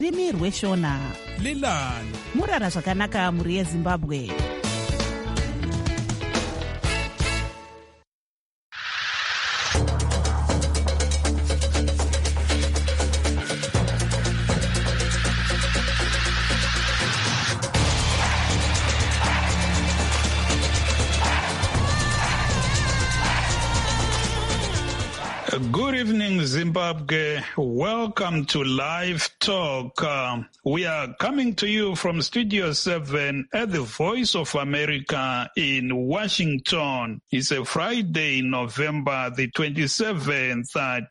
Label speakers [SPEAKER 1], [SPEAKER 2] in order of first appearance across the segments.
[SPEAKER 1] rimi rweshona
[SPEAKER 2] lilani
[SPEAKER 1] murara zvakanaka mhuri yezimbabwe.
[SPEAKER 3] Good evening, Zimbabwe. Welcome to Live Talk. We are coming to you from Studio 7 at the Voice of America in Washington. It's a Friday, November the 27th,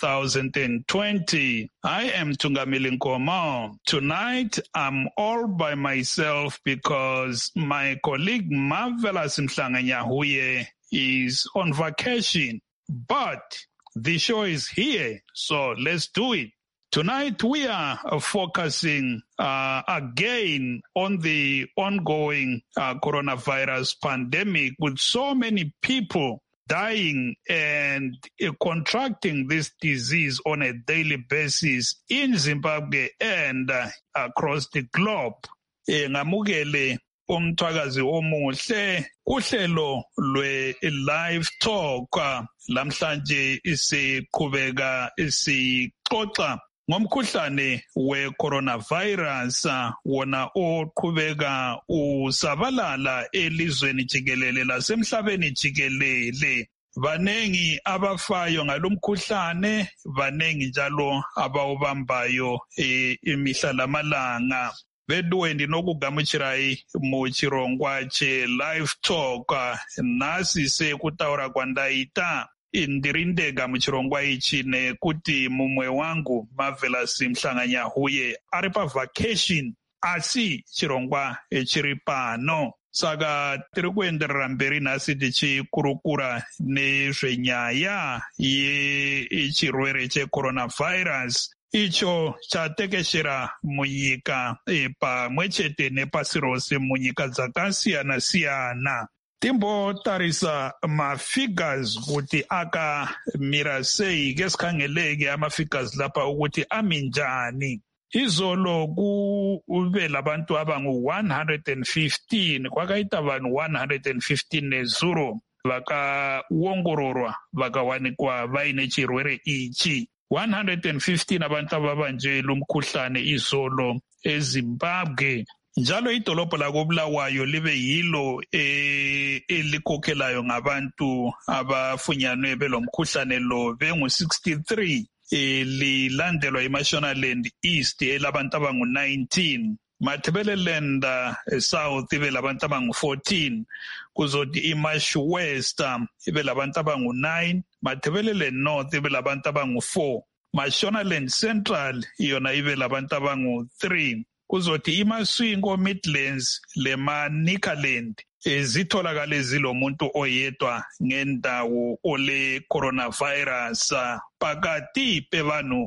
[SPEAKER 3] 2020. I am Tungamili Nkomo. Tonight, I'm all by myself because my colleague Marvelous Mhlanganyahuye is on vacation. But the show is here, so let's do it. Tonight we are focusing again on the ongoing coronavirus pandemic, with so many people dying and contracting this disease on a daily basis in Zimbabwe and across the globe. Ngamukele umthwakazi omuhle uhlelo lwe-Live Talk lamhlanje isiqhubeka isixoxa ngomkhuhlane we-coronavirus wona oqhubeka usabalala elizweni jikelele lasemhlabeni jikelele. Banengi abafayo ngalomkhuhlane, banengi njalo abawubambayo imihla lamalanga. Bedweni nokugamuchirai muchirongwa che Live Talk nasi sekutaura kwandaita indirindega muchirongwa ichi nekuti mumwe wangu Marvelous Mhlanganyahuye ari pa vacation asi chirongwa chiri pano. Saka tiri kuenderera mberi nasi tichikurukura nezvenyaya yechirwere checoronavirus icho chatekeshera munyika pamwechete nepasi rose munyika dzakasiyana-siyana. Timbotarisa mafigures kuti akamira sei, kesikhangeleke amafigures lapha ukuthi aminjani. Izolo kuve labantu abangu-115, kwakaita vanhu 115 nezuro vakaongororwa vakawanikwa vaine chirwere ichi. 115 abantu ababanjwe umkhuhlane izolo eZimbabwe. Njalo idolobho lakoBulawayo libe yilo elikhokhelayo ngabantu abafunyanwe belomkhuhlane lo bengu-63, lilandelwa iMashonaland East elabantu abangu-19, Matabeleland South ibe labantu abangu-14, kuzothi iMash West ibe labantu abangu-9, Matabeleland North ibe labantu abangu-4, Mashonaland Central yona ibe labantu abangu-3, kuzothi iMaswingo Midlands leManikaland zitholakale zilomuntu oyedwa ngendawo ole coronavirus. Phakathi pevanhu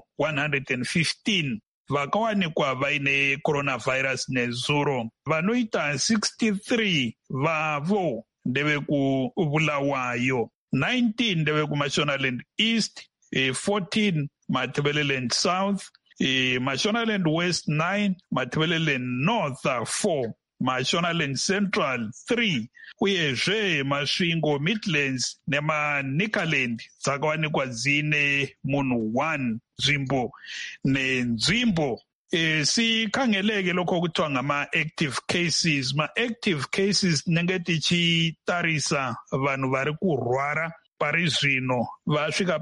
[SPEAKER 3] 115 vakawanikwa vaine coronavirus nezuro, vanoita 63 vavo ndeve kuBulawayo, 19 ndeve kuMashonaland East, 14 Matabeleland South, Mashonaland West 9, Matabeleland North 4, Mashonaland Central 3, uyezve Masvingo Midlands neManikaland dzakawanikwa dzine munhu 1 nzvimbo nenzvimbo. Sikhangeleke lokho kuthiwa ngama-active cases. Ma-active cases tinenge tichitarisa vanhu vari kurwara pari zvino vasvika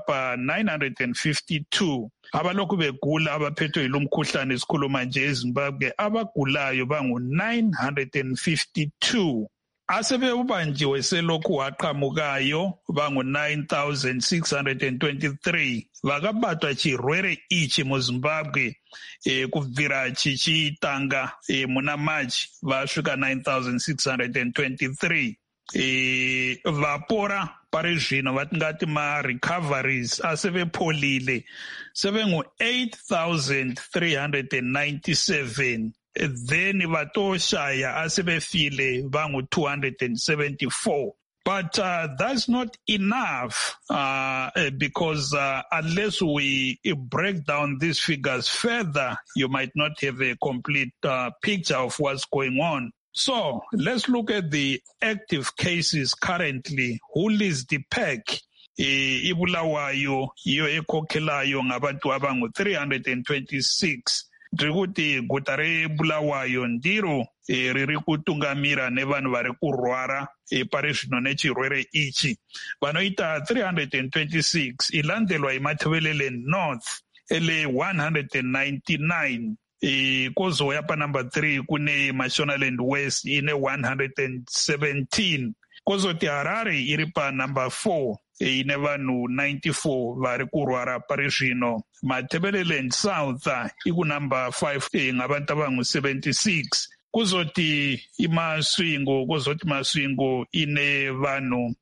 [SPEAKER 3] pa952. Abalokhu begula abaphethwe yilo mkhuhlane esikhuluma nje eZimbabwe abagulayo bangu-952. Asebeubanjiwe selokhu waqhamukayo bangu-9,623 vakabatwa chirwere ichi muZimbabwe kubvira chichitanga muna March vasvika 9,623. Vapora pari zvino vatingati ma-recoveries asevepolile sevengu-8,397. Then vatoshaya asebefile vangu-274. But that's not enough because unless we break down these figures further, you might not have a complete picture of what's going on. So let's look at the active cases currently. Who leads the pack? Ibulawayo iyo ekhokhelayo ngabantu abangu 326. Ndikuti guta reBulawayo ndiro riri kutungamira nevanhu vari kurwara pari zvino nechirwere ichi. Vanoita 326 ilandelwa iMatabeleland North ele 199. Kozouya panumber 3 kune Mashonaland West ine 117. Kozoti Harare iri panumber 4 ine vanhu 94 vari kurwara pari zvino. Matabeleland South ikunumber 5 ngabantu abangu 76. Kuzoti Masvingo ine vanhu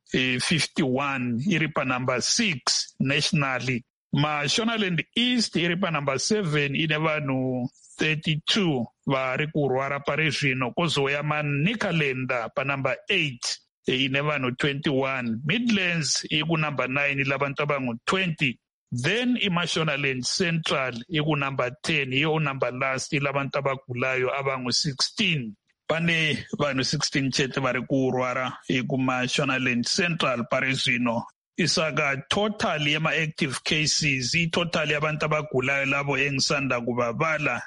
[SPEAKER 3] 51 iri panumber 6 nationally. Mashonaland East iri panumber 7 ine vanhu 32 vari kurwara pari zvino. Kozouya Manicaland panumber 8 ine vanhu 21. Midlands ikunumber 9 ilabantu abangu 20. Then iMashonaland Central ikunumber 10 iyo number last ilabantu abagulayo abangu 16. Pane vanhu 16 chete vari kurwara kuMashonaland Central pari zvino. Isaka total yema-active cases, total yabantu abagulayo labo engisanda kubabala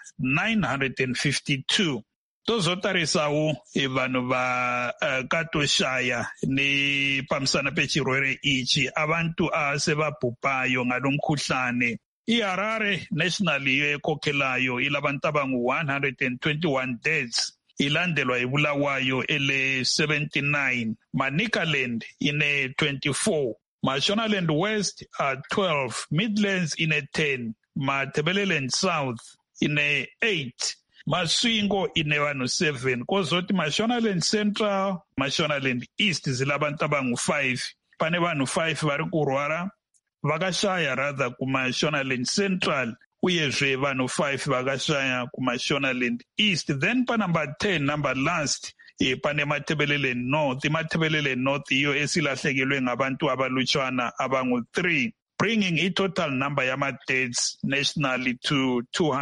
[SPEAKER 3] 952. Tozotarisawo vanhu vakatoshaya nepamisana pechirwere ichi, abantu asebabhubhayo ngalo mkhuhlane. IHarare national iyo ekhokhelayo ilabantu abangu 121 deaths. Ilandelwa iBulawayo ele 79. Manicaland ine 24. Mashonaland West 12. Midlands ine 10. Matabeleland South ine 8. Masvingo ine vanhu 7. Kozoti Mashonaland Central, Mashonaland East zilabantu abangu 5. Pane vanhu 5 vari kurwara vakashaya rather kuMashonaland Central, uyezve vanhu 5 vakashaya kuMashonaland East. Then panumber 10 number last pane Matabeleland North. Matabeleland North iyo esilahlekelwe ngabantu abalutshwana abangu 3, bringing i-total number yama-deaths nationally to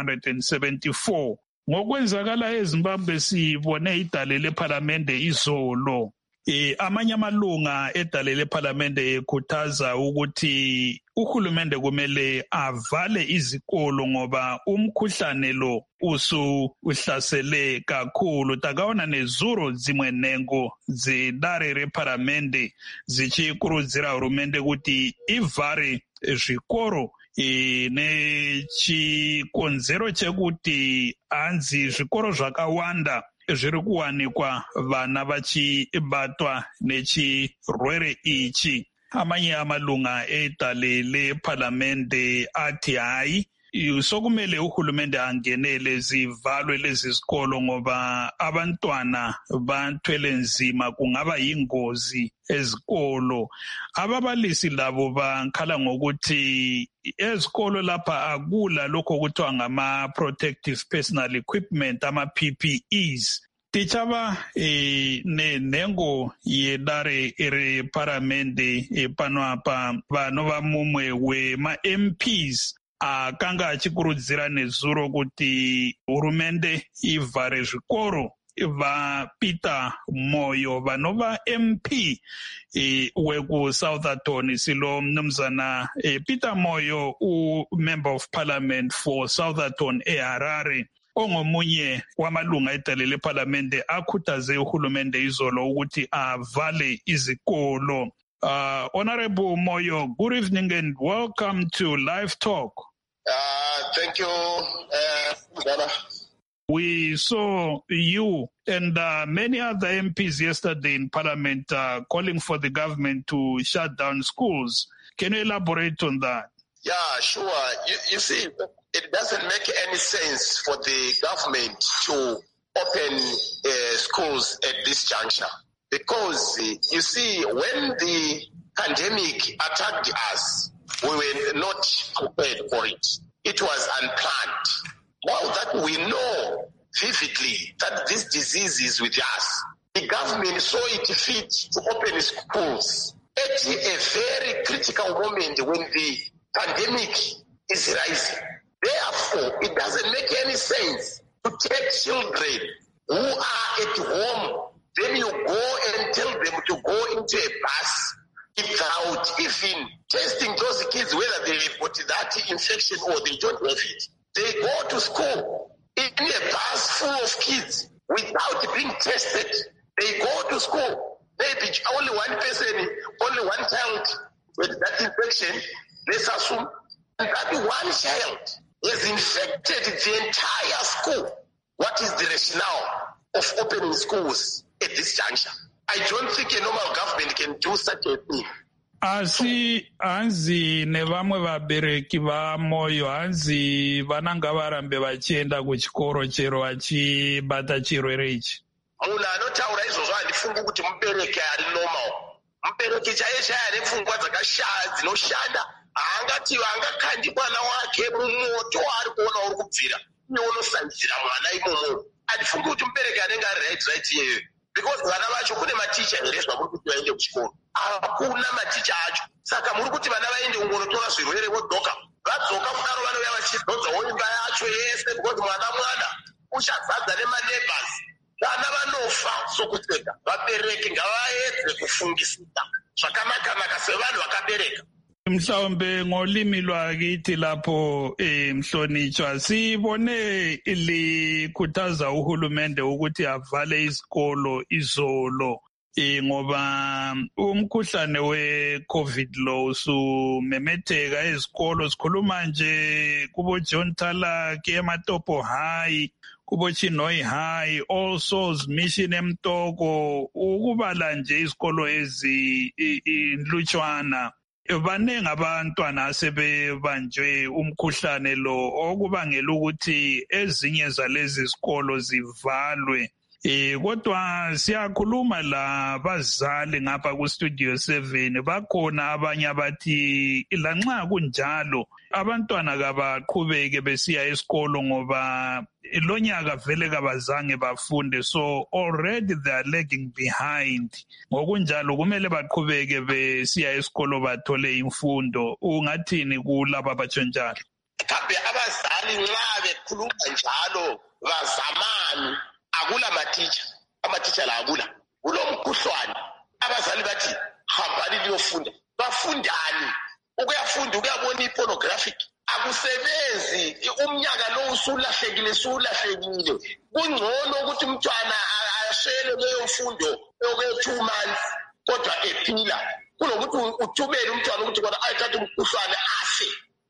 [SPEAKER 3] 274. Ngokwenzakala eZimbabwe sibone idale lephalamende izolo. Amanye amalunga edale lephalamende ekhuthaza ukuthi uhulumende kumele avale izikolo ngoba umkhuhlane lo uhlasele kakhulu. Takaona nezuro dzimwe nhengo dzedare rephalamende zichikurudzira hurumende kuti ivhare zvikoro nechikonzero chekuti hanzi zvikoro zvakawanda zviri kuwanikwa vana vachibatwa nechirwere ichi. Amanye amalunga edale lephalamende ati hayi sokumele uhulumende angenele zivalwe lezi zikolo ngoba abantwana bathwele nzima, kungaba yingozi ezikolo. Ababalisi labo bankhala ngokuthi ezikolo lapha akula lokho kuthiwa ngama-protective personal equipment, ama-PPEs. Tichava nenhengo yedare rephalamende pano apa vanova mumwe wema-MPs akanga achikurudzira nezuro kuti hurumende ivhare zvikoro. VaPeter Moyo vanova MP weku-Southerton silo mnumzana Peter Moyo u-Member of Parliament for Southerton eHarare, ongomunye wamalunga edale lephalamende akhuthaze uhulumende izolo ukuthi avale izikolo. Honorable Moyo, good evening and welcome to Live Talk.
[SPEAKER 2] Thank you, Dana.
[SPEAKER 3] We saw you and many other MPs yesterday in Parliament calling for the government to shut down schools. Can you elaborate on that?
[SPEAKER 2] Yeah, sure. You see, it doesn't make any sense for the government to open schools at this juncture. Because, you see, when the pandemic attacked us, we were not prepared for it. It was unplanned. Now that we know vividly that this disease is with us, the government saw it fit to open schools at a very critical moment when the pandemic is rising. Therefore, it doesn't make any sense to take children who are at home, then you go and tell them to go into a bus without even testing those kids whether they have got that infection or they don't have it. They go to school in a bus full of kids without being tested. They go to school. Maybe only one person, only one child with that infection, let's assume, and that one child has infected the entire school. What is the rationale of opening schools at this juncture? I don't think a normal government can do such a thing.
[SPEAKER 3] Asi hanzi nevamwe vabereki vamoyo hanzi vananga varambe vachienda kuchikoro chero vachibata chirwere ichi.
[SPEAKER 2] Munhu anotaura izvozvo handifungi kuti mubereki ari normal. Mubereki chaiye ane pfungwa dzinoshanda haangati angakandi mwana wake mumoto ari kuona uri kubvira iye unosanzira mwana imomo. Handifungi kuti mubereki anenge ari right iyeyo. Because vana vacho kune maticha here zvamuri kuti vaende kuchikoro. Hakuna maticha acho. Saka muri kuti vana vaende kungonotora zvirwere vodzoka. Vadzoka kudaro vanouya vachidzodzawo imba yacho yese because mwana uchazadza nemaneighbors. Vana vanofa sokuseka. Vabereki ngavaedze kufungisisa zvakanaka sevanhu vakabereka.
[SPEAKER 3] Mhlawumbe ngolimi lwakithi lapho Mhlonitshwa sibone likhuthaza uhulumende ukuthi avale isikolo izolo ngoba umkhuhlane we-COVID lo usumemetheka ezikolo. Sikhuluma nje kubo John Talaki eMatopo High, kubo Chinhoyi High, All Souls Mission eMtoko, ukubala nje izikolo ezinhlutshwana. Baningi abantwana asebebanjwe umkhuhlane lo okubangela ukuthi ezinye zalezi zikolo zivalwe. Kodwa siyakhuluma la bazali ngapha ku Studio 7 bakhona abanye abathi lanxa kunjalo abantwana kabaqhubeke besiya esikolo ngoba lonyaka vele kabazange bafunde, so already they are lagging behind. Ngokunjalo kumele baqhubeke besiya esikolo bathole imfundo. Ungathini kulaba batshonjalo?
[SPEAKER 2] Kambe abazali nxa bekhuluma njalo bazamani akula amaticha la akula kulomkhuhlwane. Abazali bathi hambani liyofunda. Bafundani? Ukuyafunda ukuyabona ipornographic akusebenzi. Umnyaka lo usulahlekile. Kungcono ukuthi umntwana ashele leyo mfundo okwe 2 months kodwa ephila kunokuthi uthumele umntwana ukuthi kodwa ayithathe umkhuhlwane afe.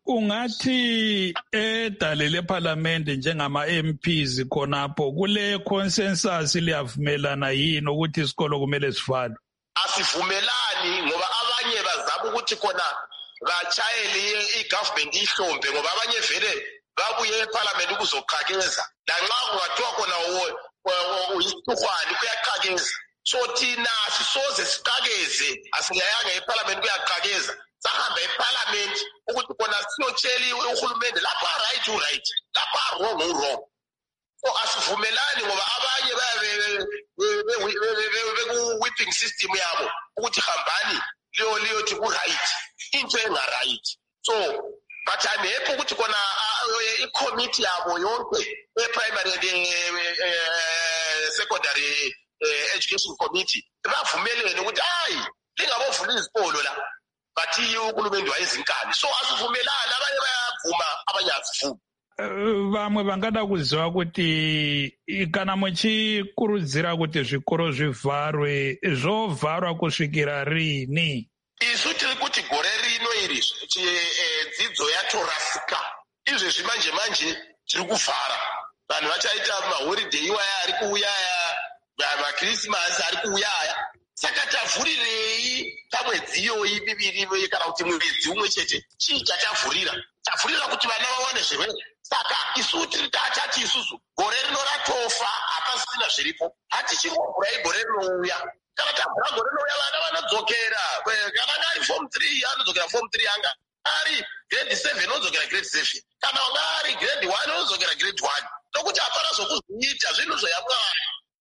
[SPEAKER 3] Ungathi edale leParliament njengama MPs khonapho kule consensus liyavumelana yini ukuthi isikolo kumele sivalwe?
[SPEAKER 2] Asivumelani ngoba abanye bazama ukuthi khona bachayele igovernment ihlombe ngoba abanye vele babuye eParliament ukuzoqhakeza. Lanxa kungathiwa khona uyisikhwani kuyaqhakeza. So thina sisoze siqhakeze asingayanga eParliament kuyaqhakeza. Sahamba eParliament ukuthi khona siyotshela uhulumende lapha right, lapha wrong. So asivumelani ngoba abanye beku-whipping system yabo ukuthi hambani liyothi ku-right into enga-right. So but I'm happy ukuthi khona i-committee yabo yonke e-primary and secondary education committee bavumelene ukuthi hayi lingabovula izikolo la. Bathi uhulumende wayezinkani. So asivumelani, abanye bayavuma abanye azivumi.
[SPEAKER 3] Vamwe vangada kuziva kuti kana muchikurudzira kuti zvikoro zvivharwe zvovharwa kusvikira rini?
[SPEAKER 2] Isu tiri kuti gore rino iri dzidzo yatorasika. Izvezvi manje tiri kuvhara. Vanhu vachaita maholiday iwaya ari kuuya aya, maKrismasi ari kuuya aya. Saka tavhurirei pamwedziyo bibiri kana kuti mwedzi umwe chete chii chatavhurira kuti vana vawane zvirwere. Saka isu tiri tachati isusu gore rino ratofa hapasisina zviripo. Hatichingobhurai gore rinouya. Kana tabhura gore rinouya vana vanodzokera. Kana ari form 3 anodzokera form 3 anga. Ari grade 7 anodzokera grade 7. Kana ari grade 1 anodzokera grade 1. Nokuti hapana zvokuziita zvinhu zvoyamwari.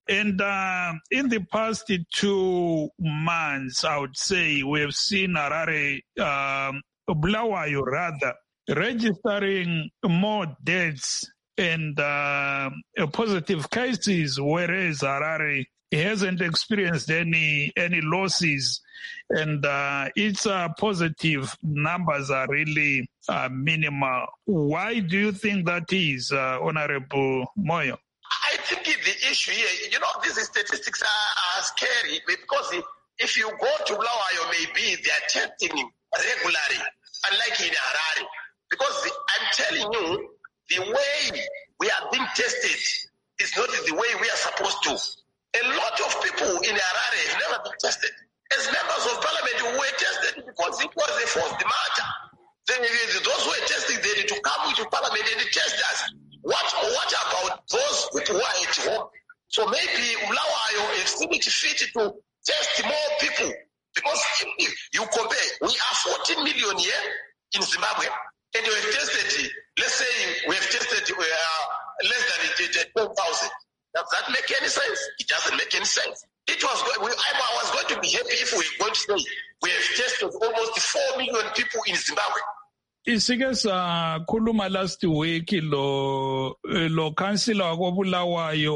[SPEAKER 3] And in the past 2 months, I would say, we have seen Harare, Bulawayo rather, registering more deaths and positive cases, whereas Harare hasn't experienced any losses, and its positive numbers are really minimal. Why do you think that is, Honorable Moyo?
[SPEAKER 2] I think the issue here, these statistics are scary, because if you go to Bulawayo, maybe they are testing regularly, unlike in Harare. Because I'm telling you, the way we are being tested is not the way we are supposed to. A lot of people in Harare have never been tested. As members of parliament, we were tested because it was a forced matter. Then those who were testing, they need to come into parliament and test us. What about those people who are at home? So maybe Bulawayo is still fit to test more people. Because if you compare, we are 14 million here in Zimbabwe, and we have tested, let's say we have tested less than 12,000. Does that make any sense? It doesn't make any sense. I was going to be happy if we were going to say we have tested almost 4 million people in Zimbabwe.
[SPEAKER 3] Isike sakhuluma last week lo councillor wakoBulawayo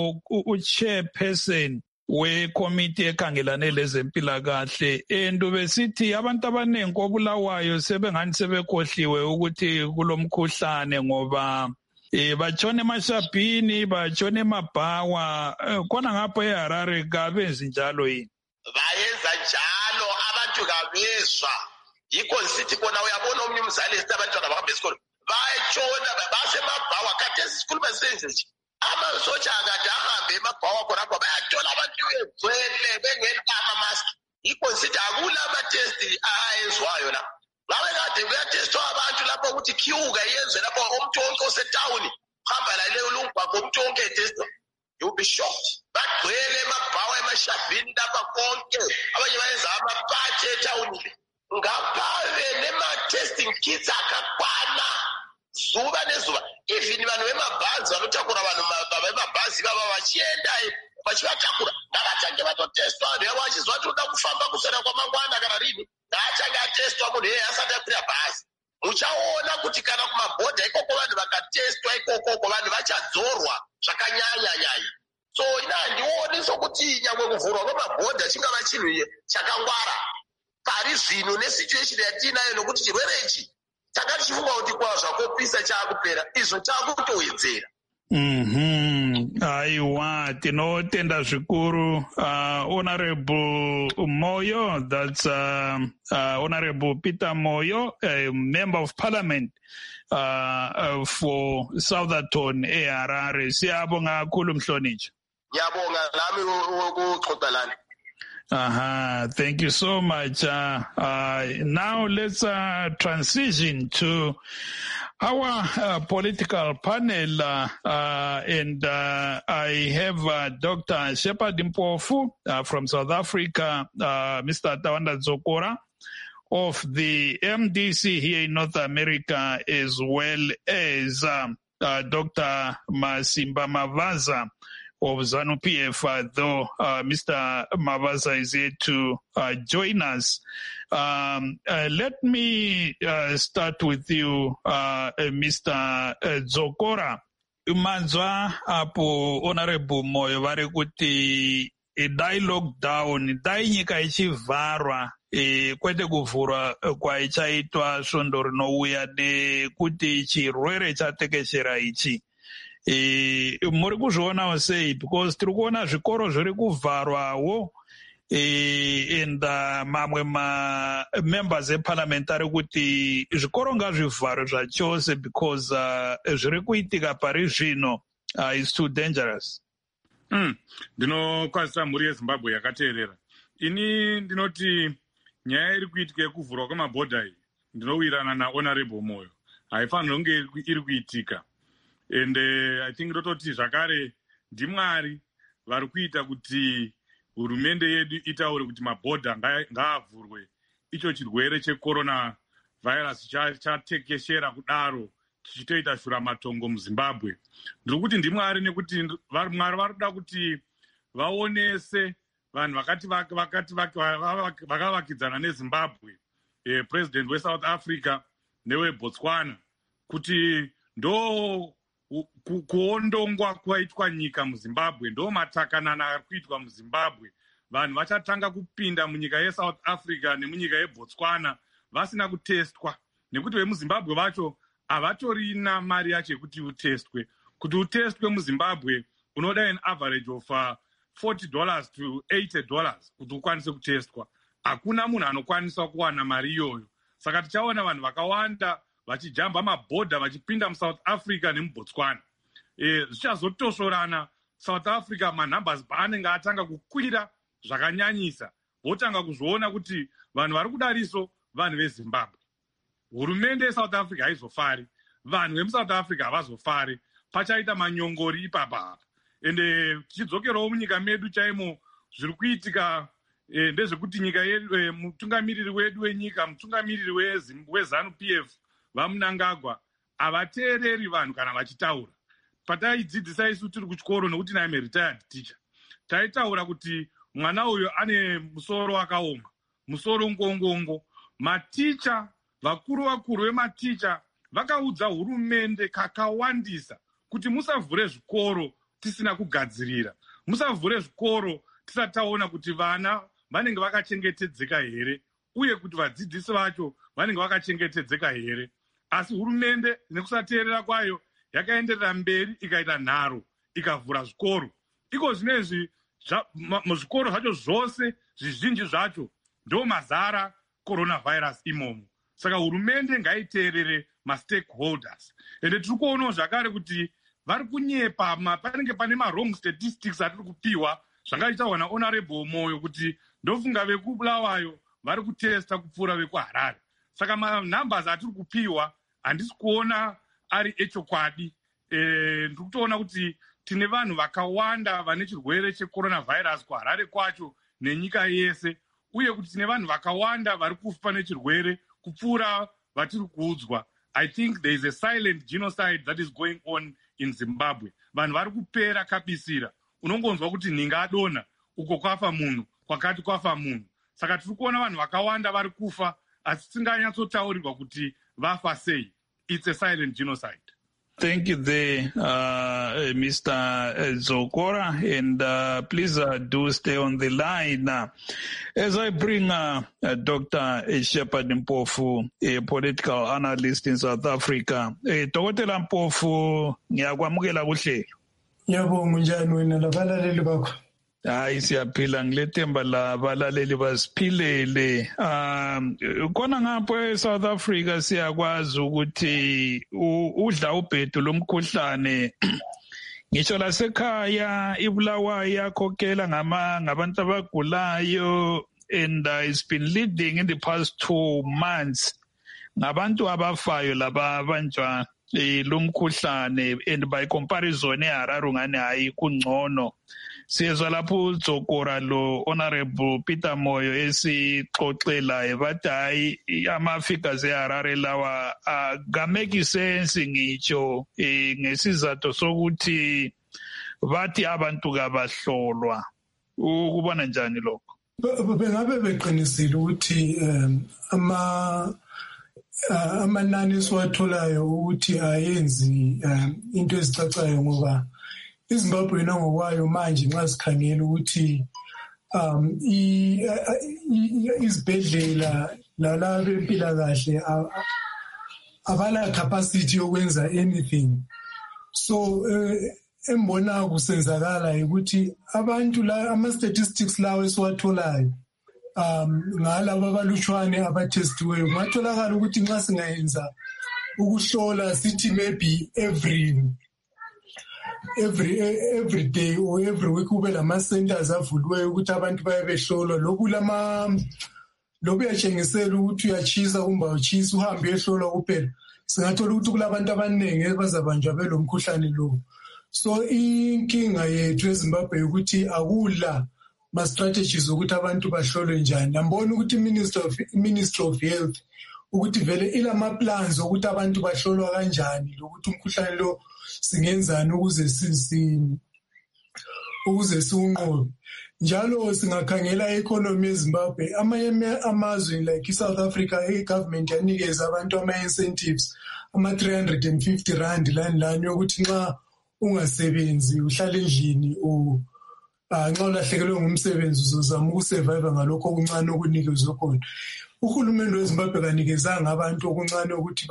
[SPEAKER 3] chairperson we-committee ekhangelane lezempilakahle, and besithi abantu abaningi koBulawayo sebengani sebekhohliwe ukuthi kulomkhuhlane ngoba batshone emashabhini, batshone emabhawa. Khona ngapho eHarare kabenzi njalo yini?
[SPEAKER 2] Bayenza njalo, abantu kabezwa. Yikho sithi khona uyabona omnye umzali esithi abantwana bahamba esikolo bayatshona basemabhawa. Khathesi sikhuluma senze nje amasotsha akade ahambe emabhawa khonapho bayathola abantu begcwele bengenama mask. Yikho sithi akula amatesti ayenzwayo la. Lawe kade kuyatestwa abantu lapho ukuthi Q-ka yenze lapho umuntu wonke osetawuni hamba la leyo lumbhako umuntu wonke etestwa. You'll be shocked. Bagcwele emabhawa emashabhini lapha konke. Abanye bayenza amaphathi etawuni. Ngaphave nema-testing kits akakwana zuba nezuba. Even vanhu vemabhazi vanotakura vanhu vemabhazi vava vachienda vachivatakura ngavatange vatotestwa. Vanhu yavo vachizwa kuti uda kufamba kusera kwamangwana kana rini, ngaachange atestwa munhu iyeye asati akwira bhazi. Muchaona kuti kana kumabhodha ikoko vanhu vakatestwa ikokoko vanhu vachadzorwa zvakanyanyanyanya. So ina handioni sokuti nyangwe kuvhurwa kwemabhodha chingava chinhu chakangwara pari zvino nesituation yatinayo, nokuti chirwere ichi takati chifunga kuti kwazvakopisa chaakupera, izvo chaakutowedzera.
[SPEAKER 3] Aiwa, tinotenda zvikuru. Honorable Moyo, that's Honorable Peter Moyo, a member of parliament for Southerton eHarare. Siyabonga kakhulu Mhlonitshi.
[SPEAKER 2] Ngiyabonga nami ukuxoxelana.
[SPEAKER 3] Thank you so much. Now let's transition to our political panel, and I have Dr. Shepard Mpofu from South Africa, Mr. Tawanda Zokora of the MDC here in North America, as well as Dr. Masimba Mavaza of ZANU-PF, though Mr. Mavaza is here to join us. Let me start with you, Mr. Zokora. Manzwa apo Honorable Moyo vari kuti dai lockdown, dai nyika ichivharwa, kwete kuvhurwa kwaichaitwa svondo rinouya nekuti chirwere chatekeshera ichi. Muri kuzvionawo sei? Because tiri kuona zvikoro zviri kuvharwawo, and mamwe members eparliament ari kuti zvikoro ngazvivharwe zvachose because zviri kuitika pari zvino is too dangerous.
[SPEAKER 4] Ndinokwazisa mhuri yeZimbabwe yakateerera. Ini ndinoti nyaya iri kuitika yekuvhurwa kwemabhodha iyi ndinowirirana naHonorable Moyo. Haifanirwi kunge iri kuitika. And I think ndototi zvakare ndiMwari vari kuita kuti hurumende yedu itaure kuti mabhodha ngaavhurwe. Icho chirwere checorona virus chatekeshera kudaro chichitoita shuramatongo muZimbabwe. Ndiri kuti ndiMwari nekuti Mwari vari kuda kuti vaonese vanhu vakavakidzana nezimbabwe, president weSouth Africa neweBotswana, kuti ndo kuondongwa kwaitwa nyika muZimbabwe, ndo matakanana ari kuitwa muZimbabwe. Vanhu vachatanga kupinda munyika yeSouth Africa nemunyika yeBotswana vasina kutestwa, nekuti vemuZimbabwe vacho havatorina mari yacho yekuti utestwe. Kuti utestwe muZimbabwe unoda an average of $40 to $80 kuti ukwanise kutestwa. Hakuna munhu anokwanisa kuwana mari iyoyo. Saka tichaona vanhu vakawanda vachijamba mabhodha vachipinda muSouth Africa nemuBotswana. Zvichazotosorana South Africa manumbers paanenge atanga kukwira zvakanyanyisa, votanga kuzviona kuti vanhu vari kudariso vanhu veZimbabwe. Hurumende yeSouth Africa haizofari, vanhu vemuSouth Africa havazofari, pachaita manyongori ipapa. Ende tichidzokerawo munyika medu chaimo, zviri kuitika ndezvekuti nyika yedu, mutungamiriri wedu wenyika, mutungamiriri weZANU-PF vaMnangagwa havateereri vanhu kana vachitaura. Pataidzidzisa isu tiri kuchikoro, nokuti naime retired teacher, taitaura kuti mwana uyu ane musoro wakaoma, musoro ngongongo. Maticha, vakuru vematicha vakaudza hurumende kakawandisa kuti musavhure zvikoro tisina kugadzirira, musavhure zvikoro tisati taona kuti vana vanenge vakachengetedzeka here, uye kuti vadzidzisi vacho vanenge vakachengetedzeka here. Asi hurumende nekusateerera kwayo yakaenderera mberi ikaita nharo ikavhura zvikoro. Iko zvinezvi muzvikoro zvacho zvose zvizhinji zvacho ndo mazara coronavirus imomo. Saka hurumende ngaiteerere mastakeholders. Ende tiri kuonawo zvakare kuti vari kunyepa, panenge pane wrong statistics atiri kupiwa, zvangaitawa naHonorable Moyo kuti ndofunga vekubulawayo vari kutesta kupfuura vekuHarare. Saka numbers atiri kupiwa handisi kuona ari echokwadi. Ndiri kutoona kuti tine vanhu vakawanda vane chirwere checoronavirus kuHarare kwacho nenyika yese, uye kuti tine vanhu vakawanda vari kufa nechirwere kupfuura vatiri kuudzwa. I think there is a silent genocide that is going on in Zimbabwe. Vanhu vari kupera kabisira. Unongonzwa kuti ninga adona, uko kwafa munhu, kwakati kwafa munhu. Saka tiri kuona vanhu vakawanda vari kufa, asi tinganyatsotaurirwa kuti vafa sei. It's a silent genocide.
[SPEAKER 3] Thank you there, Mr. Zokora, and please do stay on the line. As I bring Dr. Shepherd Mpofu, a political analyst in South Africa. Dokotela Mpofu, ngiyakwamukela kuhlelo.
[SPEAKER 5] Ngiyabonga njani wena labalaleli bakho?
[SPEAKER 3] Hayi siyaphila, ngilethemba labalaleli basiphilele. Kona ngapho eSouth Africa siyakwazi ukuthi udla ubhedu lomkhuhlane ngisho lasekhaya iBulawayo yakhokhela ngabantu abagulayo, and it's been leading in the past 2 months ngabantu abafayo laba abanjwa lomkhuhlane, and by comparison eHarare ngane hayi kungcono. Siyezwa lapho uZokora lo Honorable Peter Moyo esixoxela bathi hayi ama-figures eHarare lawa akamake sense ngitsho ngesizathu sokuthi bathi abantu kabahlolwa. Ukubona njani lokho?
[SPEAKER 5] Bengabe beqinisile ukuthi amanani esiwatholayo ukuthi ayenzi into ezicacayo, ngoba iZimbabwe ngokwayo manje nxa sikhangela ukuthi izibhedlela nalabo bempilakahle abala capacity yokwenza anything. So embona kusenzakala ukuthi abantu ama-statistics lawo esiwatholayo ngalabo abalutshwane abatestiweyo, kungatholakala ukuthi nxa singayenza ukuhlola sithi maybe every day or every week kube lama-centers avuliweyo ukuthi abantu baye behlolwa. Lokhu yatshengisela ukuthi uyatshisa kumbe awutshisi, uhambe uyehlolwa kuphela. Singathola ukuthi kulabantu abaningi bazabanjwa belo mkhuhlane lo. So inkinga yethu eZimbabwe ukuthi akula ma-strategies ukuthi abantu bahlolwe njani. Ngibona ukuthi Ministry of Health ukuthi vele ilama-plans ukuthi abantu bahlolwa kanjani, lokuthi umkhuhlane lo singenzani ukuze ukuze siwunqobe. Njalo singakhangela economy eZimbabwe, amanye amazwe like iSouth Africa, i-government yanikeza abantu ama-incentives ama-350 rand lani yokuthi nxa ungasebenzi uhlala endlini nxa ulahlekelwe ngumsebenzi uzozama ukusurvive ngalokho okuncane okunikezwe khona. Uhulumende weZimbabwe kanikezanga abantu okuncane ukuthi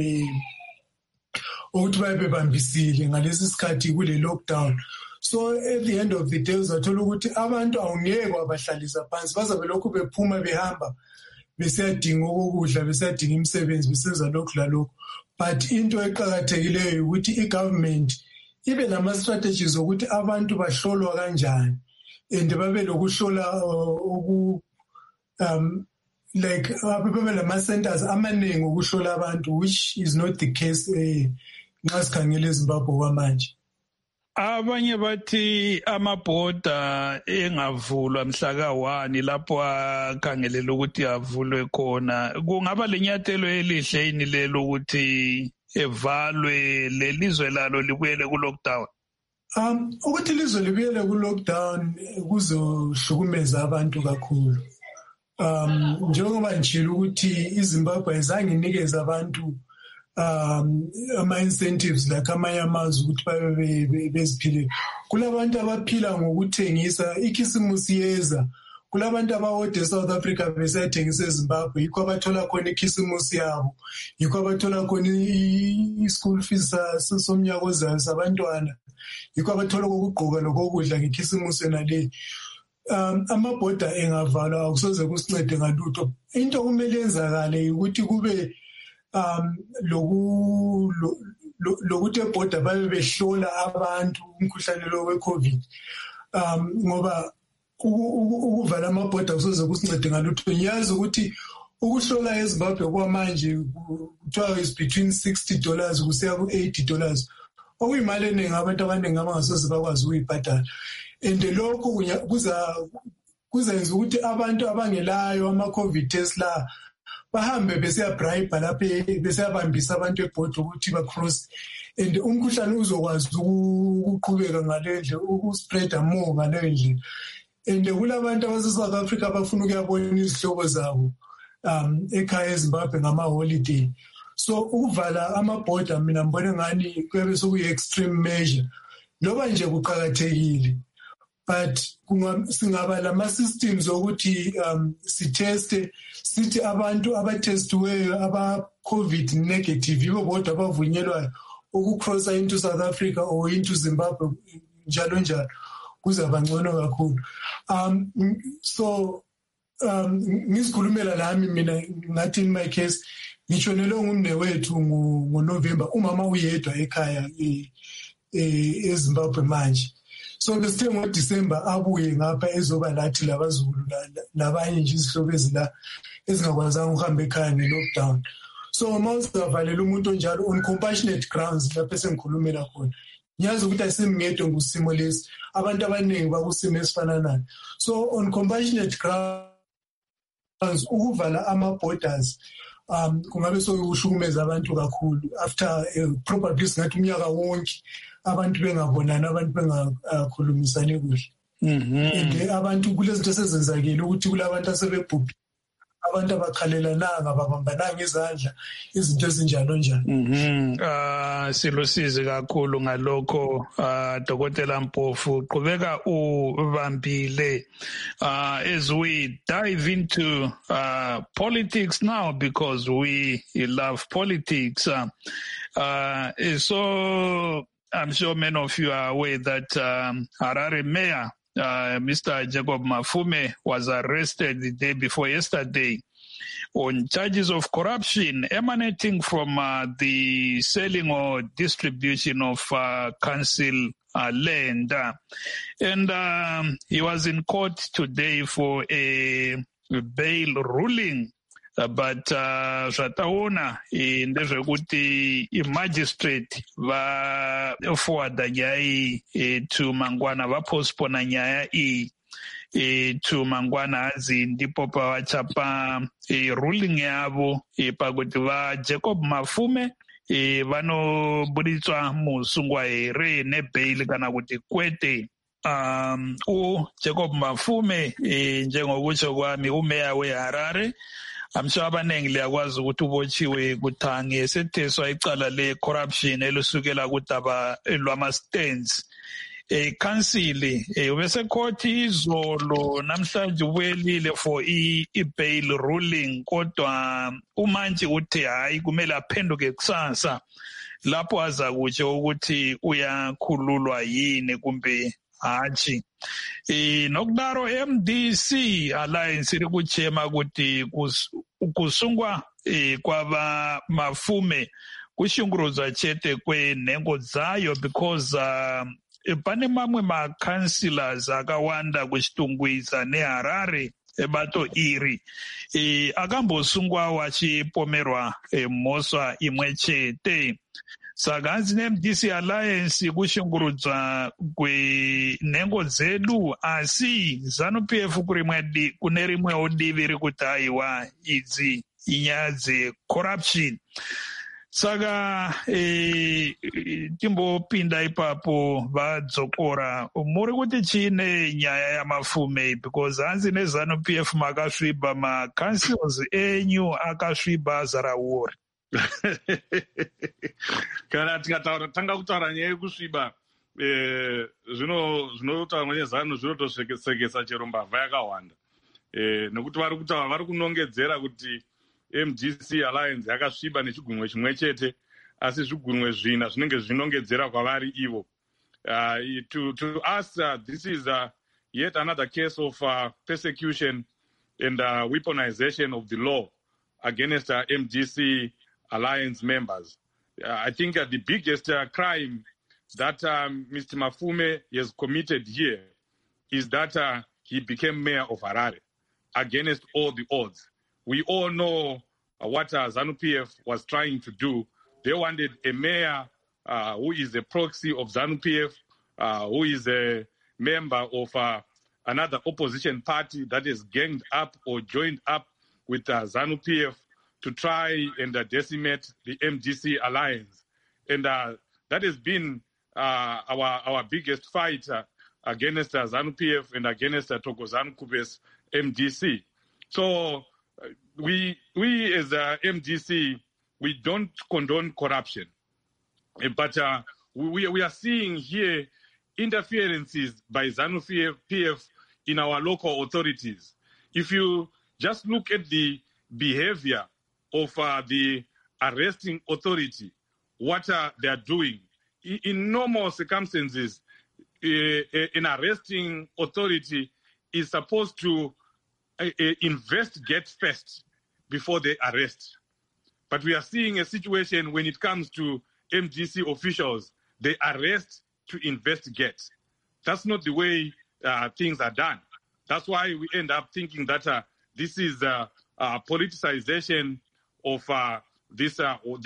[SPEAKER 5] babe bebambisile ngalesi sikhathi kule lockdown. So at the end of the day uzathola ukuthi abantu awungeke wabahlalisa phansi, bazabe lokhu bephuma behamba besiyadinga okudla, besiyadinga imisebenzi, besenza lokhu lalokhu. But into eqakathekileyo ukuthi i-government ibe nama-strategies ukuthi abantu bahlolwa kanjani and babe lokuhlola like babe lama-centers amaningi okuhlola abantu, which is not the case nxa sikhangele eZimbabwe kwamanje.
[SPEAKER 3] Abanye bathi amabhoda engavulwa mhlaka 1 lapho akhangelela ukuthi avulwe khona, kungaba lenyathelo elihle yini lelo ukuthi evalwe lelizwe lalo libuyele ku-lockdown?
[SPEAKER 5] Ukuthi ilizwe libuyele ku-lockdown kuzohlukumeza abantu kakhulu. Njengoba ngitshilo ukuthi iZimbabwe ayizange inikeze abantu ama-incentives like amanye amazwe ukuthi babe beziphile. Kulabantu abaphila ngokuthengisa, ikhisimusi yeza, kulabantu abawode eSouth Africa besayathengisa eZimbabwe, yikho abathola khona ikhisimusi yabo, yikho abathola khona i-school fees somnyaka ozayo sabantwana, yikho abathola kokugqoka lokokudla ngekhisimusi nale. Amabhoda engavalwa akusoze kusincede ngalutho. Into kumele yenzakale ukuthi kube lokuthi ebhoda babe behlola abantu umkhuhlane lo we-COVID, ngoba ukuvala amabhoda akusoze kusincede ngalutho. Ngiyazi ukuthi ukuhlola eZimbabwe kwamanje kuthiwa is between $60 kusiya ku-$80, okuyimali eningi abantu abaningi abangasoze bakwazi ukuyibhadala. And lokho kuzenza ukuthi abantu abangelayo ama-COVID test la bahambe besiyabribe lapho besiyabambisa abantu ebhoda ukuthi bacross, and umkhuhlane uzokwazi ukuqhubeka ngalendle ukuspreada more ngalendle. And kulabantu abase-South Africa abafuna ukuyabona izihlobo zabo ekhaya eZimbabwe ngama-holiday. So ukuvala amabhoda mina ngibona ngani kuyabe sokuyi-extreme measure, loba nje kuqakathekile, but singaba lama-systems okuthi sitheste, sithi abantu abatestiweyo aba-COVID negative yibo bodwa abavunyelwayo ukucrossa into South Africa or into Zimbabwe njalo njalo, kuzaba ngcono kakhulu. Ngizikhulumela lami mina ngathi in my case ngitshonelwe ngumnewethu ngoNovember, umama uyedwa ekhaya eZimbabwe manje. So besithe ngoDisemba abuye ngapha ezoba lathi labazulu labanye nje izihlobo ezila ezingakwazanga ukuhamba ekhaya nge-lockdown. So uma uzavalela umuntu onjalo on compassionate grounds lapho esengikhulumela khona, ngiyazi ukuthi ayisemngedwe ngusimo lesi, abantu abaningi bakusimo esifana nayo. So on compassionate grounds ukuvala ama-borders kungabe sokuhlukumeza abantu kakhulu after probably singathi umnyaka wonke abantu bengabonani, abantu bengakhulumisani kuhle. And abantu kulezinto esezenzakile ukuthi kulabantu asebebhubhile, abantu abakhalelananga babambananga izandla, izinto ezinjalo njalo.
[SPEAKER 3] Silusizi kakhulu ngalokho Dr. Mpofu, qhubeka ubambile. As we dive into politics now, because we love politics, so I'm sure many of you are aware that Harare Mayor Mr. Jacob Mafume was arrested the day before yesterday on charges of corruption emanating from the selling or distribution of council land. And he was in court today for a bail ruling. But zvataona ndezvekuti magistrate vaforwarda nyaya iyi to mangwana, vapostpona nyaya iyi to mangwana, hazi ndipo pavachapa ruling yavo pakuti vaJacob Mafume vanobuditswa musungwa here nebail kana kuti kwete. uJacob Mafume njengokutsho kwami umeya weHarare. I'm sure abaningi liyakwazi ukuthi ubotshiwe kuthange setheswa icala le-corruption elusukela kudaba lwama-stands. Council ubesekhoti izolo namhlanje ubuyelile for i-bail ruling kodwa umantshi uthi hayi kumele aphenduke kusasa lapho azakutsho ukuthi uyakhululwa yini kumbe hatshi. Nokudaro MDC Alliance iri kuchema kuti kusungwa kwaba Mafume kushungurudzwa chete kwenhengo dzayo because pane mamwe ma-councillors akawanda kuchitungwiza neHarare ebato iri akambosungwawo achipomerwa mhosva imwe chete. Saka hanzi neMDC Alliance kushungurudzwa kwenhengo dzedu asi ZANU-PF kune rimwewo divi rikuti aiwa idzi inyaya dzecorruption. Saka timbopinda ipapo vadzokora muri kuti chiine nyaya yaMafume because hanzi neZANU-PF makasviba, ma-councils enyu akasviba azara uri.
[SPEAKER 4] Kana tanga kutaura nyaya yekusviba zvinotaurwa nezanu zvinotosekesa chero mbavha yakawanda nekuti vari kunongedzera kuti MDC Alliance yakasviba nechigumwe chimwe chete asi zvigumwe zvina zvinenge zvinongedzera kwavari ivo. To us this is yet another case of persecution and weaponization of the law against MDC Alliance members. I think the biggest crime that Mr. Mafume has committed here is that he became mayor of Harare against all the odds. We all know what ZANU-PF was trying to do. They wanted a mayor who is a proxy of ZANU-PF, who is a member of another opposition party that is ganged up or joined up with ZANU-PF to try and decimate the MDC Alliance. And that has been our biggest fight against ZANU-PF and against Thokozani Kube's MDC. So we as MDC, we don't condone corruption. But we are seeing here interferences by ZANU-PF in our local authorities. If you just look at the behavior of the arresting authority, what they are doing, in normal circumstances, an arresting authority is supposed to investigate first before they arrest. But we are seeing a situation when it comes to MDC officials, they arrest to investigate. That's not the way things are done. That's why we end up thinking that this is politicization of this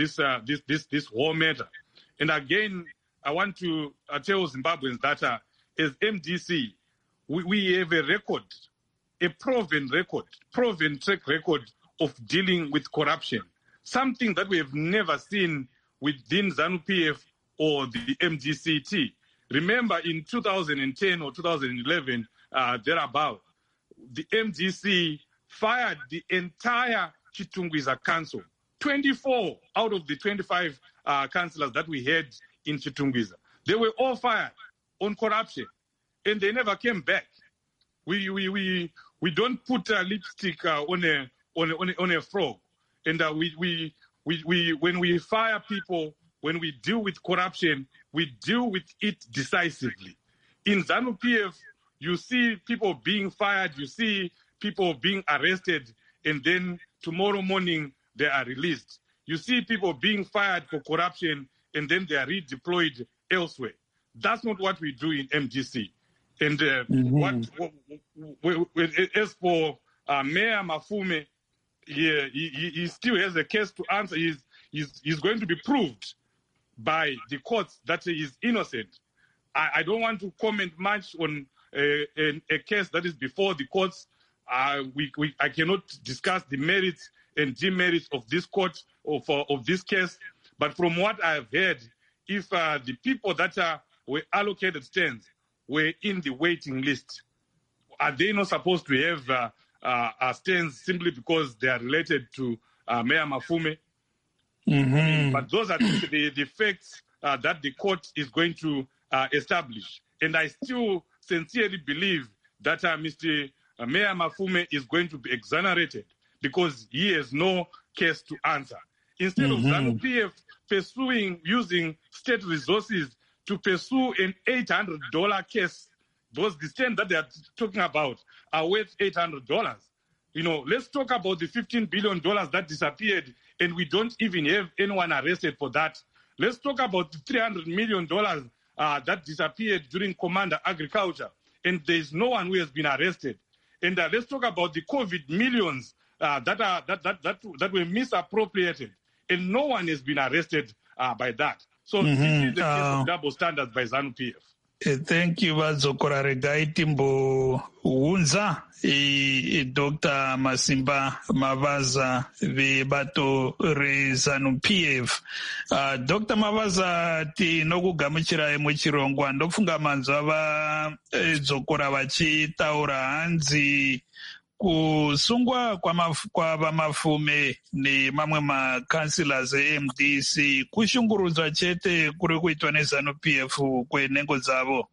[SPEAKER 4] whole matter. And again, I want to tell Zimbabweans that as MDC, we have a record, a proven track record of dealing with corruption, something that we have never seen within ZANU-PF or the MDCT. Remember, in 2010 or 2011, thereabout, the MDC fired the entire Chitungwiza Council, 24 out of the 25 councillors that we had in Chitungwiza. They were all fired on corruption, and they never came back. We don't put lipstick on a frog, and when we fire people, when we deal with corruption, we deal with it decisively. In ZANU-PF, you see people being fired, you see people being arrested, and then tomorrow morning they are released. You see people being fired for corruption, and then they are redeployed elsewhere. That's not what we do in MDC. And as for Mayor Mafume, he still has a case to answer. He's going to be proved by the courts that he is innocent. I don't want to comment much on a case that is before the courts. I cannot discuss the merits and demerits of this court of this case. But from what I have heard, if the people that were allocated stands were in the waiting list, are they not supposed to have stands simply because they are related to Mayor Mafume? But those are the facts that the court is going to establish. And I still sincerely believe that Mr. Mayor Mafume is going to be exonerated because he has no case to answer. Instead of ZANU-PF using state resources to pursue an $800 case, the stands that they are talking about are worth $800. Let's talk about the $15 billion that disappeared, and we don't even have anyone arrested for that. Let's talk about the $300 million that disappeared during Commander Agriculture, and there's no one who has been arrested. And let's talk about the COVID millions that were misappropriated, and no one has been arrested by that. So this is the case of double standards by ZANU-PF.
[SPEAKER 3] Thank you, Vadzokora Regai Timbo Unza, Dr. Masimba Mavaza, Vebato Re ZANU-PF. Dr. Mavaza, Tinogu Gamichira Emuchirongwa, Ndofunga Manzava, Zokora Vachi, Taura Anzi, kusungwa kwa Mafume ni mamwe makansila MDC kushungurudzwa chete kuri kuitwa neZANU-PF kwenengo dzavo.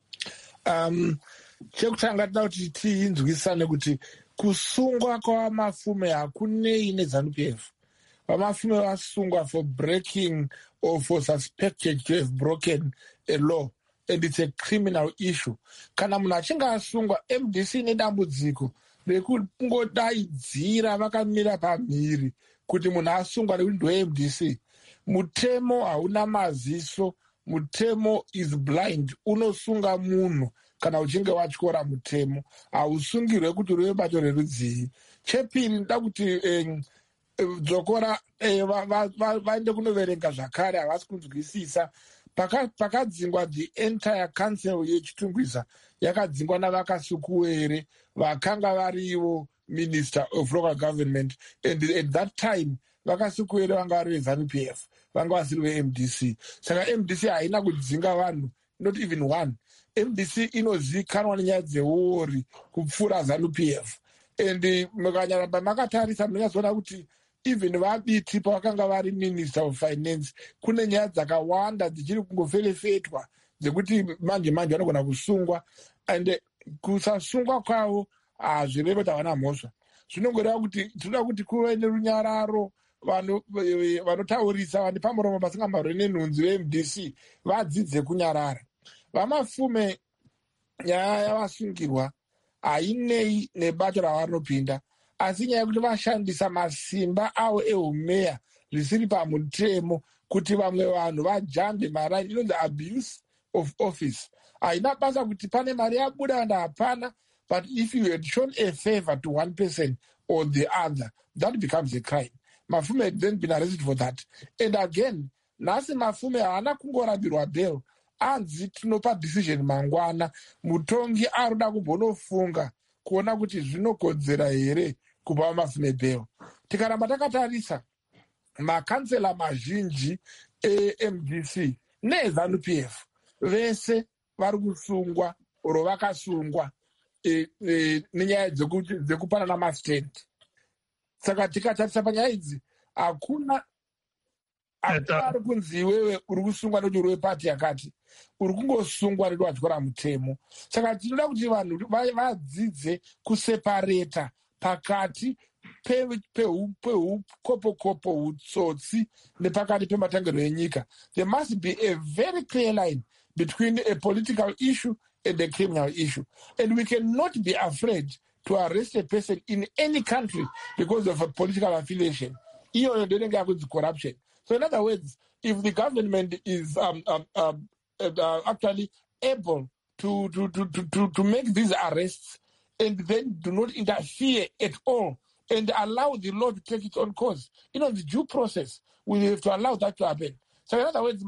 [SPEAKER 6] Chekutanga tinoda kuti tinzwisane kuti kusungwa kwaMafume hakunei neZANU-PF. Mafume vasungwa for breaking or for suspected to have broken a law, and it's a criminal issue. Kana munhu achinge asungwa, MDC nedambudziko rekungodaidzira vakamira pamhiri kuti munhu asungwa nekuti ndoMDC. Mutemo hauna maziso, mutemo is blind. Unosunga munhu kana uchinge watyora mutemo, hausungirwe kuti uriwe bato rerudzii. Chepiri ndoda kuti Dzokora vaende kunoverenga zvakare, havasi kunzwisisa. Pakadzingwa the entire council yechitungwiza yakadzingwa navakasukuwere vakanga varivo minister of local government, and at that time vakasukuwere vanga vari veZANU-PF, vanga vasiri veMDC. Saka MDC haina kudzinga vanhu, not even one. MDC inozikanwa nenyaya dzeori kupfuura ZANU-PF, and mukanyaramba makatarisa munyazoona kuti even vabiti pavakanga vari minister of finance kune nyaya dzakawanda dzichiri kungoferefetwa dzekuti manje vanogona kusungwa, and kusasungwa kwavo hazvirevo kuti havana mhosva. Zvinongoreva kuti tinoda kuti kuve nerunyararo, vanotaurisa vane pamuromo pasingambarwe nenhunzi veMDC vadzidze kunyarara. VaMafume nyaya yavasungirwa hainei nebato ravanopinda, asi nyaya yekuti vashandisa masimba avo eumeya zvisiri pamutemo kuti vamwe vanhu vajambe maraini, inonzi abuse of office. Haina basa kuti pane mari yabuda and hapana, but if you had shown a favor to one person or the other, that becomes a crime. Mafume had then been arrested for that. And again, nhasi Mafume haana kungorambirwa bail, anzi tinopa decision mangwana. Mutongi aroda kumbonofunga kuona kuti zvinokodzera here kupa Mafume bail. Tikaramba takatarisa makansela mazhinji eMDC neZANU-PF vese vari kusungwa oro vakasungwa nenyaya dzekupanana mastand. Saka tikatarisa panyaya idzi hakuna ari kunzi iwewe uri kusungwa nekuti uri wepati yakati, uri kungosungwa nekuti watyora mutemo. Saka tinoda kuti vanhu vadzidze kusepareta pakati pehukopo hutsotsi nepakati pematangiro enyika. There must be a very clear line between a political issue and a criminal issue. And we cannot be afraid to arrest a person in any country because of a political affiliation. Corruption. So in other words, if the government is actually able to make these arrests and then do not interfere at all and allow the law to take its own course, the due process, we have to allow that to happen. So in other words,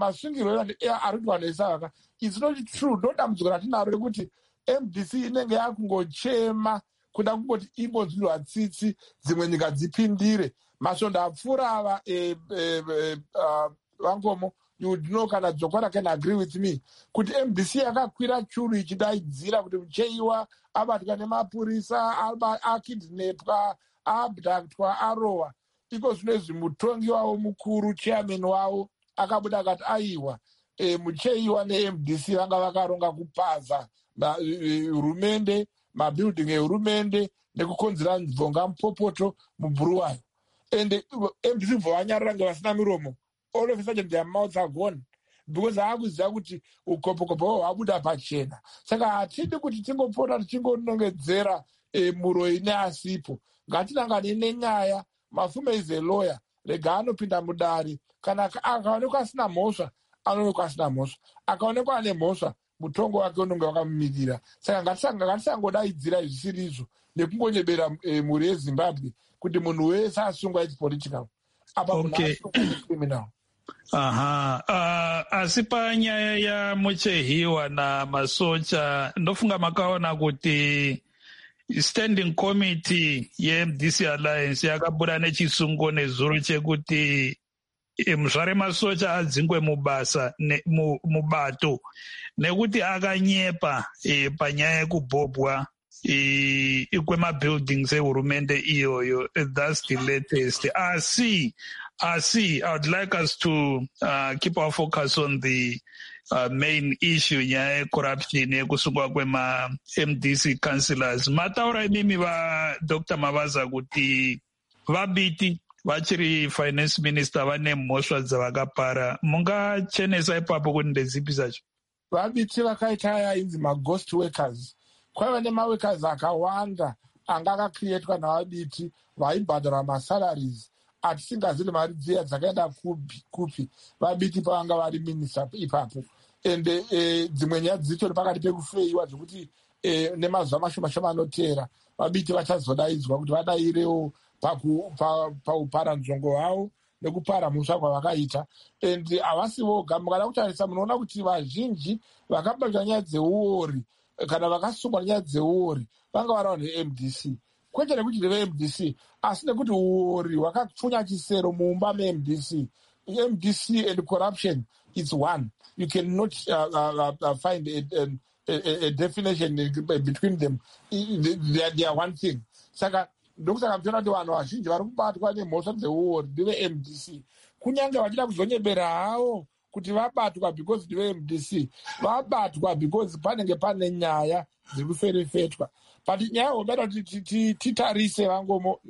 [SPEAKER 6] it's not true. Don't kuti MDC inenge yakungochema kuda kungoti imbozvinhu hatsitsi dzimwe nyika dzipindire. Masvondo apfuura ava vangomo you would know kana Dzokora can agree with me kuti MDC yakakwira churu ichidaidzira kuti Mucheiwa abatwa nemapurisa akidnapwa abductwa arowa iko zvinezvi mutongi wavo mukuru chairman wavo akabuda akati aiwa Mucheiwa neMDC vanga vakaronga kupaza hurumende mabuilding ehurumende nekukonzera nzonga mupopoto mubhuruwayo and MDC bvovanyarira ngevasina miromo. All of a sudden their mouths are gone because akuziva kuti ukopokopo hwabuda pachena. Saka hatidi kuti tingopota tichingonongedzera muroi neasipo. Ngatinangane nenyaya. Mafume is a lawyer. Rega anopinda mudari. Kana akaonekwa asina mhosva, anoonekwa asina mhosva. Akaonekwa ane mhosva, mutongo wake unenge wakamumirira. Saka ngatisangodaidzira zvisiri izvo nekungonyebera mhuri yeZimbabwe kuti munhu wese asungwa its political. Apa
[SPEAKER 3] okay.
[SPEAKER 6] Criminal.
[SPEAKER 3] Asi panyaya ya Mucheiwa na masocha ndofunga makaona kuti standing committee yeMDC Alliance yakabuda nechisungo nezuro chekuti muzvare masocha adzingwe mubasa mubato nekuti akanyepa panyaya yekubhobwa kwemabuildings ehurumende iyoyo. That's the latest. I would like us to keep our focus on the main issue nyaya corruption yekusungwa kwema-MDC councillors. Mataura imimi Dr. Mavaza kuti vabiti vachiri finance minister vane mhosva dzavakapara. Mungachenesa ipapo kuti ndezipi zacho?
[SPEAKER 6] Vabiti vakaita aya inzi maghost workers. Kwaiva nemaworkers akawanda anga akacreatwa navabiti vaibhadhara masalaries atisingazivi mari dziya dzakaenda kupi vabiti pavanga vari minista ipapo. Ende dzimwe nyaya dzitori pakati pekufeiwa zvokuti nemazuva mashoma anoteera vabiti vachazodaidzwa kuti vadairewo paupara nzvongo hwavo nekupara musha kwavakaita. And havasi voga, mukada kutarisa munoona kuti vazhinji vakabatwa nyaya dzeuori kana vakasungwa nyaya dzeuori vanga vari vanhu veMDC. Kwete nekuti ndeveMDC asi nekuti uori hwakapfunya chisero muumba meMDC. MDC and corruption is one. You cannot find a definition between them. They are one thing. Saka ndokusaka mtoona kuti vanhu vazhinji vari kubatwa nemhosva dzeuori ndeveMDC. Kunyange vachida kuzonyebera havo kuti vabatwa because ndeveMDC, vabatwa because panenge pane nyaya dziri kuferefetwa. But nyaya homera kuti titarise vangomo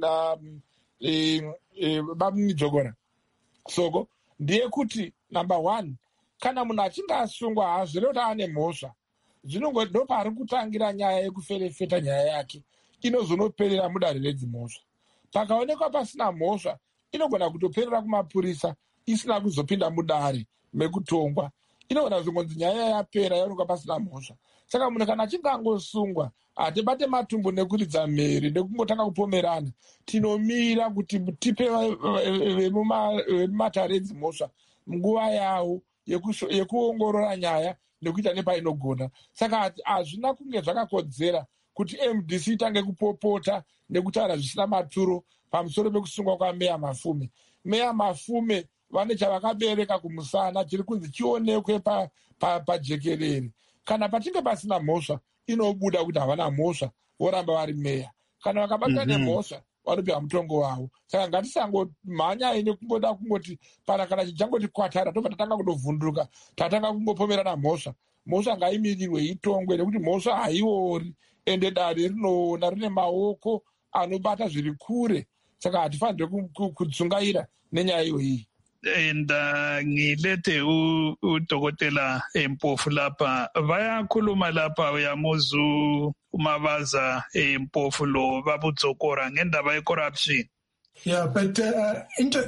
[SPEAKER 6] Dzokora. Soko ndiye kuti number one, kana munhu achinge asungwa hazvire kuti ane mhosva, ndo pari kutangira nyaya yekuferefeta nyaya yake inozonoperera mudare redzimhosva. Pakaonekwa pasina mhosva inogona kutoperera kumapurisa isina kuzopinda mudare mekutongwa. Inogona kuzongonzi nyaya yapera yaonekwa pasina mhosva. Saka munhu kana achinge angosungwa hatibate matumbu nekuridza mhere nekungotanga kupomerana, tinomira kuti tipe vemumatare edzimhosva nguva yavo yekuongorora nyaya nekuita nepainogona. Saka hazvina kunge zvakakodzera kuti MDC itange kupopota nekutaura zvisina maturo pamusoro pekusungwa kwaMeya Mafume. Meya Mafume vane chavakabereka kumusana chiri kunzi chionekwe pajekerere. Kana pachinge pasina mhosva inobuda kuti havana mhosva, voramba vari meya. Kana vakabatwa nemhosva vanopiwa mutongo wavo. Saka ngatisangomhanya ine kungoda kungoti kana chichangoti kwatara tobva tatanga kundovhunduruka tatanga kungopomerana mhosva. Mhosva ngaimirirwe itongwe nekuti mhosva haiori ende dare rinoona rine maoko anobata zviri kure. Saka hatifanirwe kudzungaira nenyaya iyoyi.
[SPEAKER 3] And ngilete udokotela Mpofu lapha vayakhuluma lapha uyamuzu uMavaza Mpofu lo babudzokora ngendaba yecorruption.
[SPEAKER 5] Yeah, but into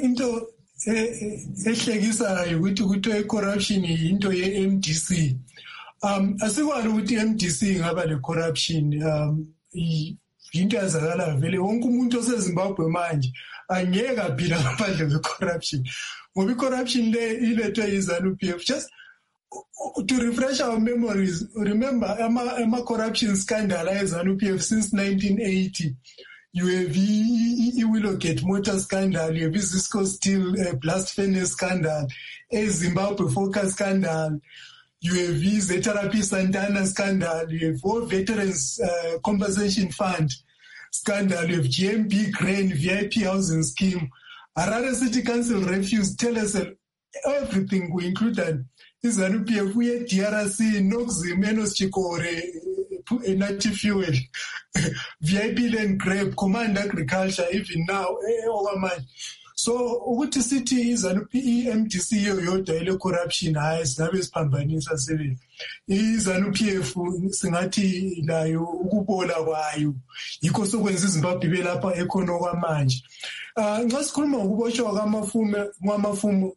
[SPEAKER 5] ehlekisayo ukuthi kuthiwe corruption into ye-MDC. Asikwazi ukuthi MDC ingaba le-corruption. Into yazakala vele wonke umuntu oseZimbabwe manje angeke aphila ngaphandle kwe-corruption. Ngoba i-corruption le ilethwe yi-ZANU-PF. Just to refresh our memories, remember ama-corruption scandal ye-ZANU-PF since 1980. You have the Willowgate motor scandal, you have the Cisco Steel blast furnace scandal, Zimbabwe Focus scandal, you have Zeterapi Santana scandal, you have War Veterans Compensation Fund scandal, you have GMB Grain VIP housing scheme. Harare City Council refused Telecel, everything we included. ZANU-PF, we had DRC, Noxim, Enos Chikore, Native Fuel, VIP Land Grab, Command Agriculture, even now, So, ukuthi sithi ZANU-PF yoyoda ile corruption hayi singabe siphambanisa sebenzi. ZANU-PF singathi nayo ukubola kwayo. Yikho sokwenza iZimbabwe belapha ekhono kwamanje. Nxa sikhuluma ngokuboshwa kwamafumu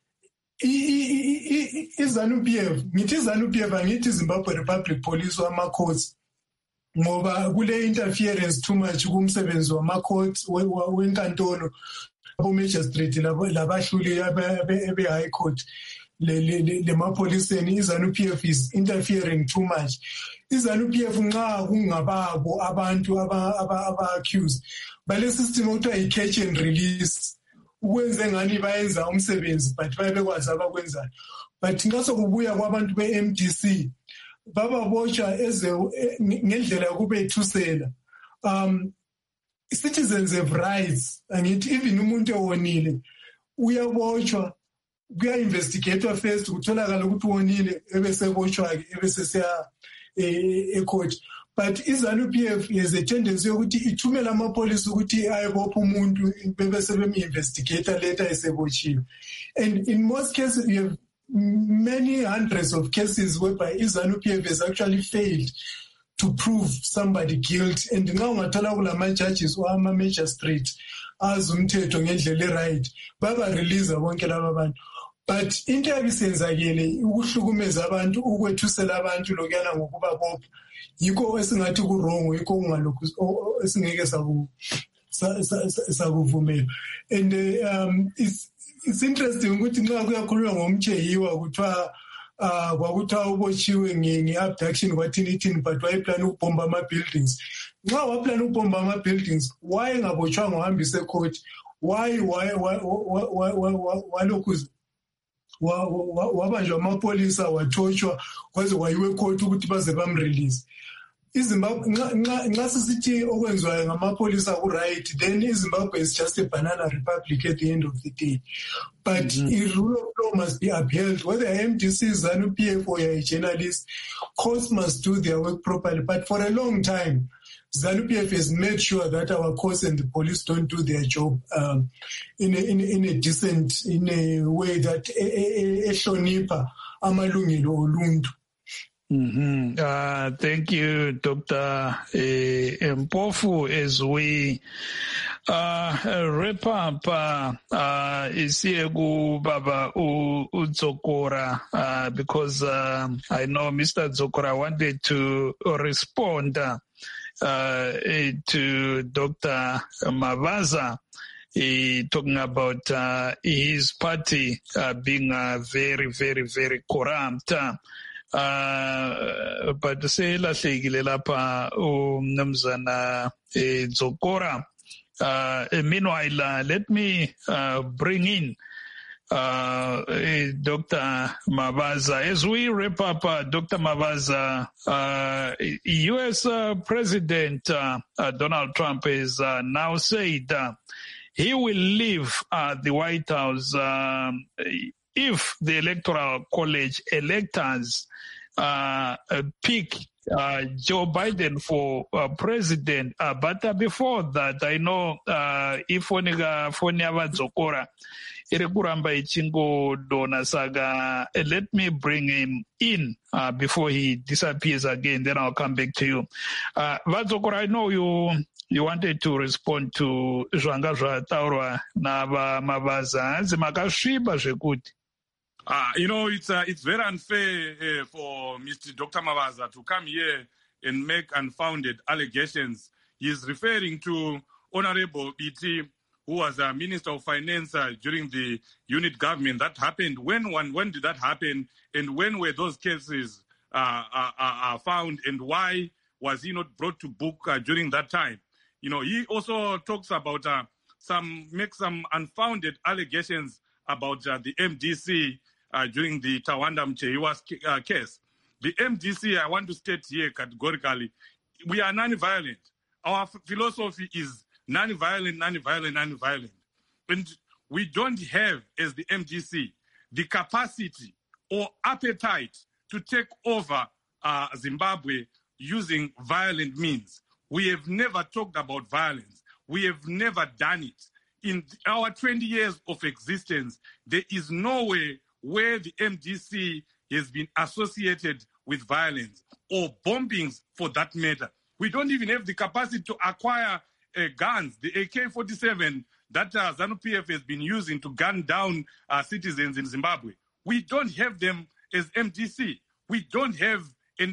[SPEAKER 5] ZANU-PF, ngithi ZANU-PF angithi Zimbabwe Republic Police wama-courts ngoba kule interference too much kumsebenzi wama-courts wenkantolo abo-magistrate labahluli ebe-high court lemapoliseni. ZANU-PF is interfering too much. ZANU-PF nxa kungababo abantu aba-accused bale system okuthiwa yi-catch and release, ukwenze ngani bayenza umsebenzi but bayebekwazi abakwenzayo. But nxa sokubuya kwabantu be-MDC bababotshwa ngendlela yokubethusela. Citizens have rights, and even umuntu ewonile uyabotshwa, kuya-investigatwa first kutholakala ukuthi wonile ebesebotshwa-ke ebesesiya e-court. But ZANU-PF has a tendency yokuthi ithumela amapolisi ukuthi ayebopha umuntu bebese bemi-investigata later esebotshiwe. And in most cases you have many hundreds of cases whereby ZANU-PF has actually failed to prove somebody guilty. And nxa ungathola kulama-judges or ama-magistrate azi umthetho ngendlela e-right baba-release bonke laba bantu. But into yabisenzakele ukuhlukumeza abantu, ukwethusela abantu lokuyana ngokuba bopha, yikho esingathi ku-wrong, yikho kungalokhu esingeke sakuvumela. And it's interesting ukuthi nxa kuyakhulunywa ngomtsheyiwa kuthiwa kwakuthiwa ubotshiwe nge-abduction kwathini, but wayeplana ukubhomba ama-buildings. Nxa waplana ukubhomba ama-buildings, wayengabotshwanga wahambisa ecourt, walokhu wabanjwa amapolisa wathotshwa kwaze kwayiwe ecourt ukuthi baze bamrelease. iZimbabwe nxa sisithi okwenziwayo ngamapolisa ku-right, then iZimbabwe is just a banana republic at the end of the day. But the rule of law must be upheld. Whether MDC, ZANU-PF, or a journalist, courts must do their work properly. But for a long time, ZANU-PF has made sure that our courts and the police don't do their job in a decent, in a way that ehlonipha amalungelo oluntu.
[SPEAKER 3] Thank you, Dr. Mpofu. As we wrap up, Isiegu Baba Udzokora, because I know Mr. Dzokora wanted to respond to Dr. Mavaza, talking about his party being very, very, very corrupt. But say lahlekile lapha umnumzana Dzokora. Meanwhile, let me bring in Dr. Mavaza. As we wrap up, Dr. Mavaza, U.S. President Donald Trump has now said he will leave the White House if the Electoral College electors pick Joe Biden for president. But before that, I know if Foniava Dzokora Irekuramba Ichingo Dona Saga, let me bring him in before he disappears again. Then I'll come back to you. Vadzokora, I know you wanted to respond to Zhanga Taura Nava Mavaza. Zimakashiba Shekuti.
[SPEAKER 4] It's very unfair for Mr. Dr. Mavaza to come here and make unfounded allegations. He's referring to Honorable BT, who was a Minister of Finance during the unit government. That happened. When did that happen? And when were those cases found? And why was he not brought to book during that time? He also talks about some unfounded allegations about the MDC during the Tawanda Mcheyiwa case. The MDC, I want to state here categorically, we are non-violent. Our philosophy is non-violent, non-violent, non-violent. And we don't have, as the MDC, the capacity or appetite to take over Zimbabwe using violent means. We have never talked about violence. We have never done it. In our 20 years of existence, there is no way where the MDC has been associated with violence or bombings for that matter. We don't even have the capacity to acquire guns, the AK-47 that ZANU-PF has been using to gun down citizens in Zimbabwe. We don't have them as MDC. We don't have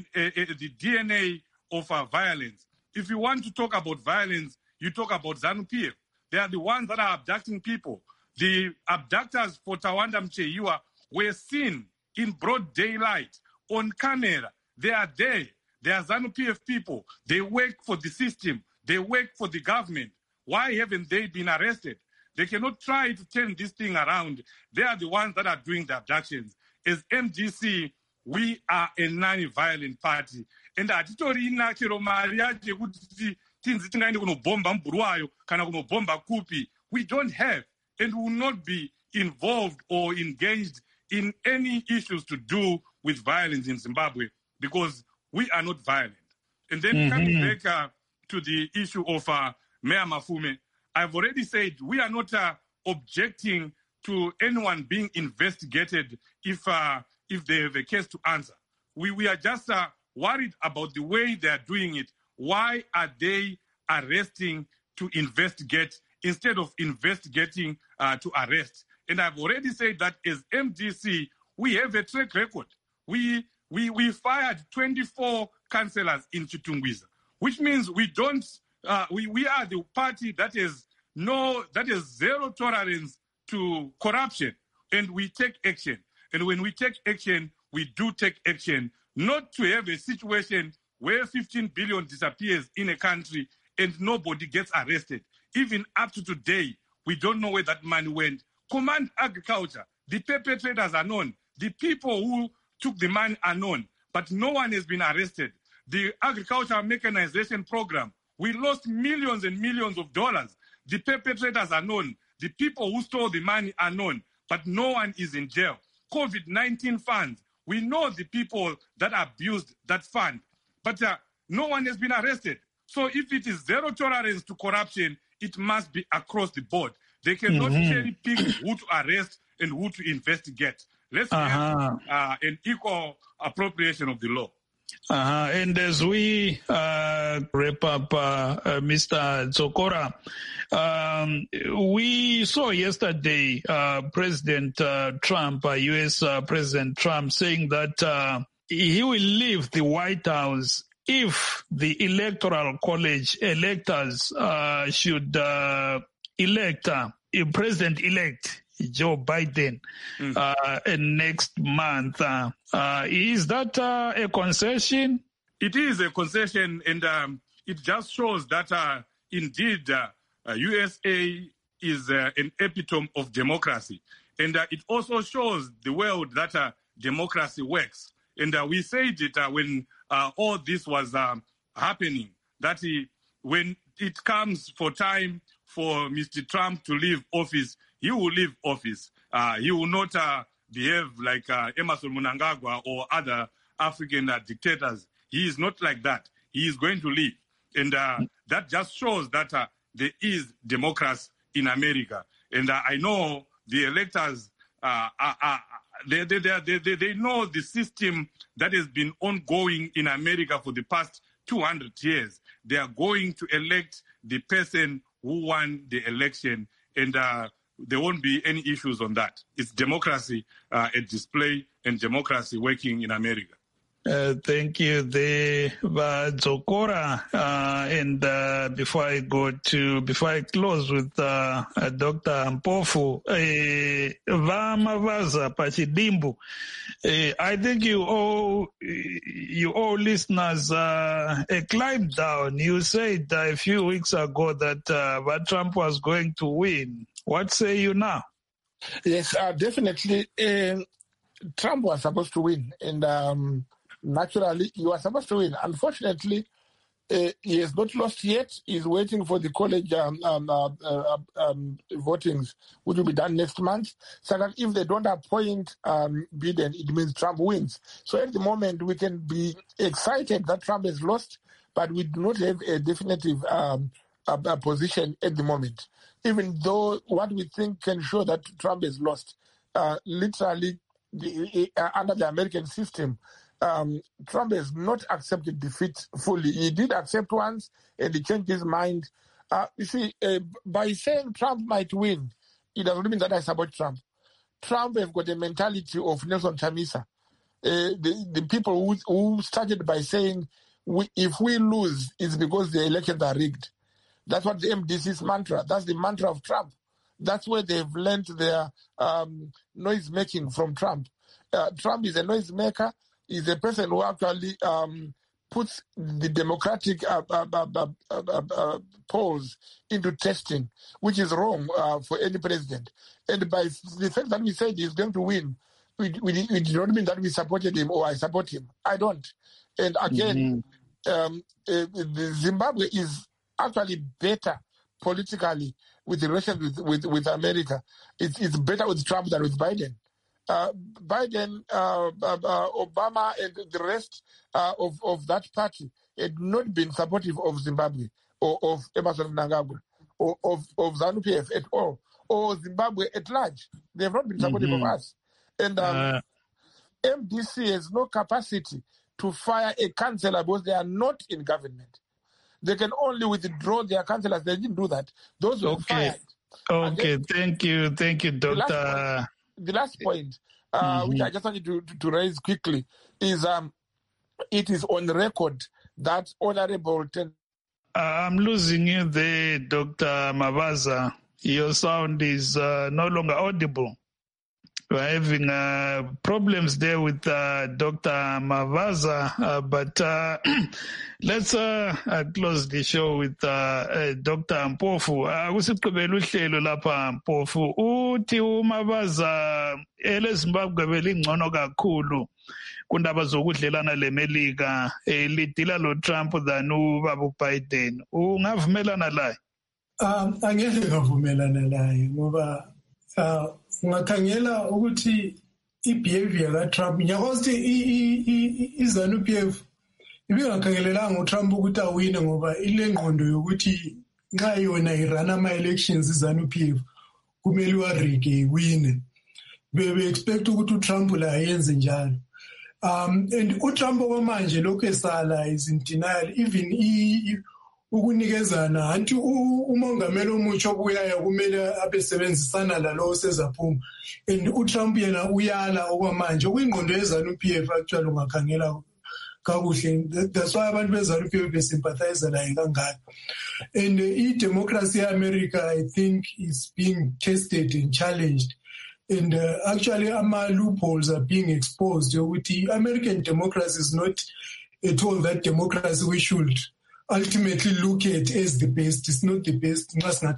[SPEAKER 4] the DNA of violence. If you want to talk about violence, you talk about ZANU-PF. They are the ones that are abducting people. The abductors for Tawanda Mcheyiwa were seen in broad daylight on camera. They are there. They are ZANU-PF people. They work for the system. They work for the government. Why haven't they been arrested? They cannot try to turn this thing around. They are the ones that are doing the abductions. As MDC, we are a non-violent party. And atitorina chero mari yacho kuti tinzi tingaende kunobomba Mburuwayo kana kunobomba kupi. We don't have and will not be involved or engaged in any issues to do with violence in Zimbabwe because we are not violent. And then coming back to the issue of Mayor Mafume, I've already said we are not objecting to anyone being investigated if they have a case to answer. We are just worried about the way they are doing it. Why are they arresting to investigate instead of investigating to arrest? And I've already said that as MDC, we have a track record. We fired 24 councillors in Chitungwiza, which means we don't. We are the party that is zero tolerance to corruption, and we take action. And when we take action, we do take action, not to have a situation where 15 billion disappears in a country and nobody gets arrested. Even up to today, we don't know where that money went. Command Agriculture, the perpetrators are known. The people who took the money are known, but no one has been arrested. The agricultural mechanization program, we lost millions and millions of dollars. The perpetrators are known. The people who stole the money are known, but no one is in jail. COVID-19 funds, we know the people that abused that fund, but no one has been arrested. So if it is zero tolerance to corruption, it must be across the board. They cannot cherry pick who to arrest and who to investigate. Let's have an equal appropriation of the law.
[SPEAKER 3] And as we wrap up, Mr. Dzokora, we saw yesterday President Trump, U.S. President Trump, saying that he will leave the White House if the Electoral College electors should elect President-elect Joe Biden next month. Is that a concession?
[SPEAKER 4] It is a concession, and it just shows that indeed USA is an epitome of democracy. And it also shows the world that democracy works. And we said it when all this was happening, that when it comes for time for Mr. Trump to leave office, he will leave office. He will not behave like Emerson Mnangagwa or other African dictators. He is not like that. He is going to leave. And that just shows that there is democracy in America. And I know the electors, they know the system that has been ongoing in America for the past 200 years. They are going to elect the person who won the election, and there won't be any issues on that. It's democracy at display and democracy working in America.
[SPEAKER 3] Thank you, Dzokora. And before I close with Dr. Mpofu, Vamavaza Pachidimbu, I think you all listeners a climb down. You said a few weeks ago that Trump was going to win. What say you now?
[SPEAKER 6] Yes, definitely. Trump was supposed to win, and naturally, he was supposed to win. Unfortunately, he has not lost yet. He's waiting for the college votings, which will be done next month. So that if they don't appoint Biden, it means Trump wins. So at the moment, we can be excited that Trump has lost, but we do not have a definitive position at the moment. Even though what we think can show that Trump has lost, literally under the American system, Trump has not accepted defeat fully. He did accept once, and he changed his mind. You see, by saying Trump might win, it doesn't mean that I support Trump. Trump has got a mentality of Nelson Chamisa. The people who started by saying, if we lose, it's because the elections are rigged. That's what the MDC's mantra. That's the mantra of Trump. That's where they've learned their noise making from Trump. Trump is a noise maker. He's a person who actually puts the democratic polls into testing, which is wrong for any president. And by the fact that we said he's going to win, we do not mean that we supported him or I support him. I don't. And again, Zimbabwe is actually better politically with the relations with America. It's better with Trump than with Biden. Biden, Obama, and the rest of that party had not been supportive of Zimbabwe or of Emmerson Mnangagwa or of ZANU-PF at all, or Zimbabwe at large. They have not been supportive of us. And MDC has no capacity to fire a councillor because they are not in government. They can only withdraw their councillors. They didn't do that. Those were fired.
[SPEAKER 3] Okay, thank you, Dr.
[SPEAKER 6] The last point, which I just wanted to raise quickly, is it is on record that Honorable
[SPEAKER 3] I'm losing you there, Dr. Mabaza. Your sound is no longer audible. We're having problems there with Dr. Mabaza, but let's close the show with Dr. Mpofu. Kusiqhubela uhlelo lapha Mpofu. Uthi uMabaza eleZimbabwe belingcono kakhulu kundaba zokudlelana leMelika lidila lo Trump than ubaba Biden. Ungavumelana laye?
[SPEAKER 5] Angeke ngavumelana laye ngoba ungakhangela ukuthi i-behavior kaTrump nyakothi iZANU-PF ibingakhangelelanga uTrump ukuthi awine ngoba ile ngqondo yokuthi nxa yona irana ama-elections iZANU-PF kumele warige iwine. Bebe-expect ukuthi uTrump la yenze njalo. And uTrump okwamanje lokhu esala is in denial, even ukunikezana anti umongameli omutsha obuyayo kumele abesebenzisana lalo sezaphuma, and uTrump yena uyala okwamanje okuyingqondo yeZANU-PF actually ungakhangela kakuhle. That's why abantu beZANU-PF besympathize laye kangaka. And i-democracy ye-America, I think, is being tested and challenged. And actually, loopholes are being exposed. American democracy is not at all that democracy we should ultimately look at as the best. It's not the best.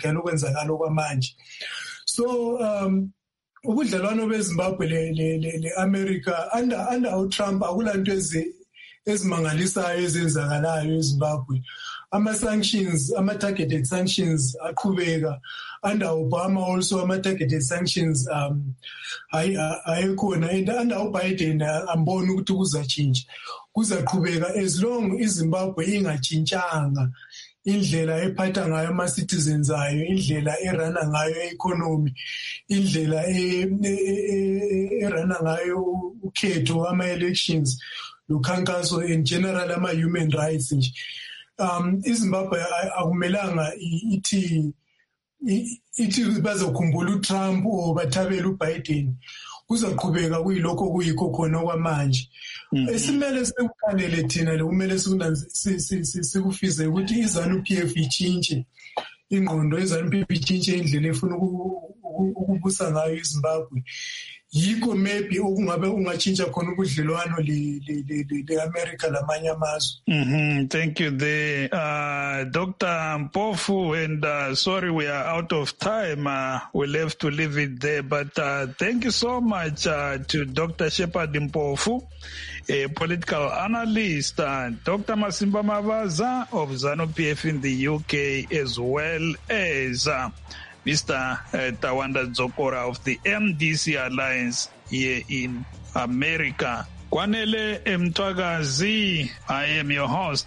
[SPEAKER 5] So, ubudlelwano beZimbabwe le-America under Trump akulanto ezimangalisayo ezenzakalayo eZimbabwe. Ama-sanctions, ama-targeted sanctions aqhubeka. Under Obama also ama-targeted sanctions ayekhona, and under uBiden amboni ukuthi kuzatshintsha. Kuzaqhubeka as long iZimbabwe ingatshintshanga indlela ephatha ngayo ama-citizens ayo, indlela erana ngayo e-economy, indlela erana ngayo ukhetho, ama-elections, lukhankaso, in general ama-human rights nje. iZimbabwe akumelanga ithi bazokhumbula uTrump or bathabela uBiden. Kuzaqhubeka kuyilokho kuyikho khona okwamanje. Esimele sekukhanele thina le kumele sikufise ukuthi iZANU-PF ichintshe ingqondo, iZANU-PF ichintshe indlela efuna ukubusa ngayo iZimbabwe. yikho maybe okungabe ungatshintsha khona ubudlelwano le-America lamanye amazwe.
[SPEAKER 3] Thank you there, Dr. Mpofu, and sorry we are out of time. We'll have to leave it there, but thank you so much to Dr. Shepherd Mpofu, a political analyst, Dr. Masimba Mavaza of ZANU-PF in the UK, as well as Mr. Tawanda Dzokora of the MDC Alliance here in America. Kwanele Mtwagazi, I am your host.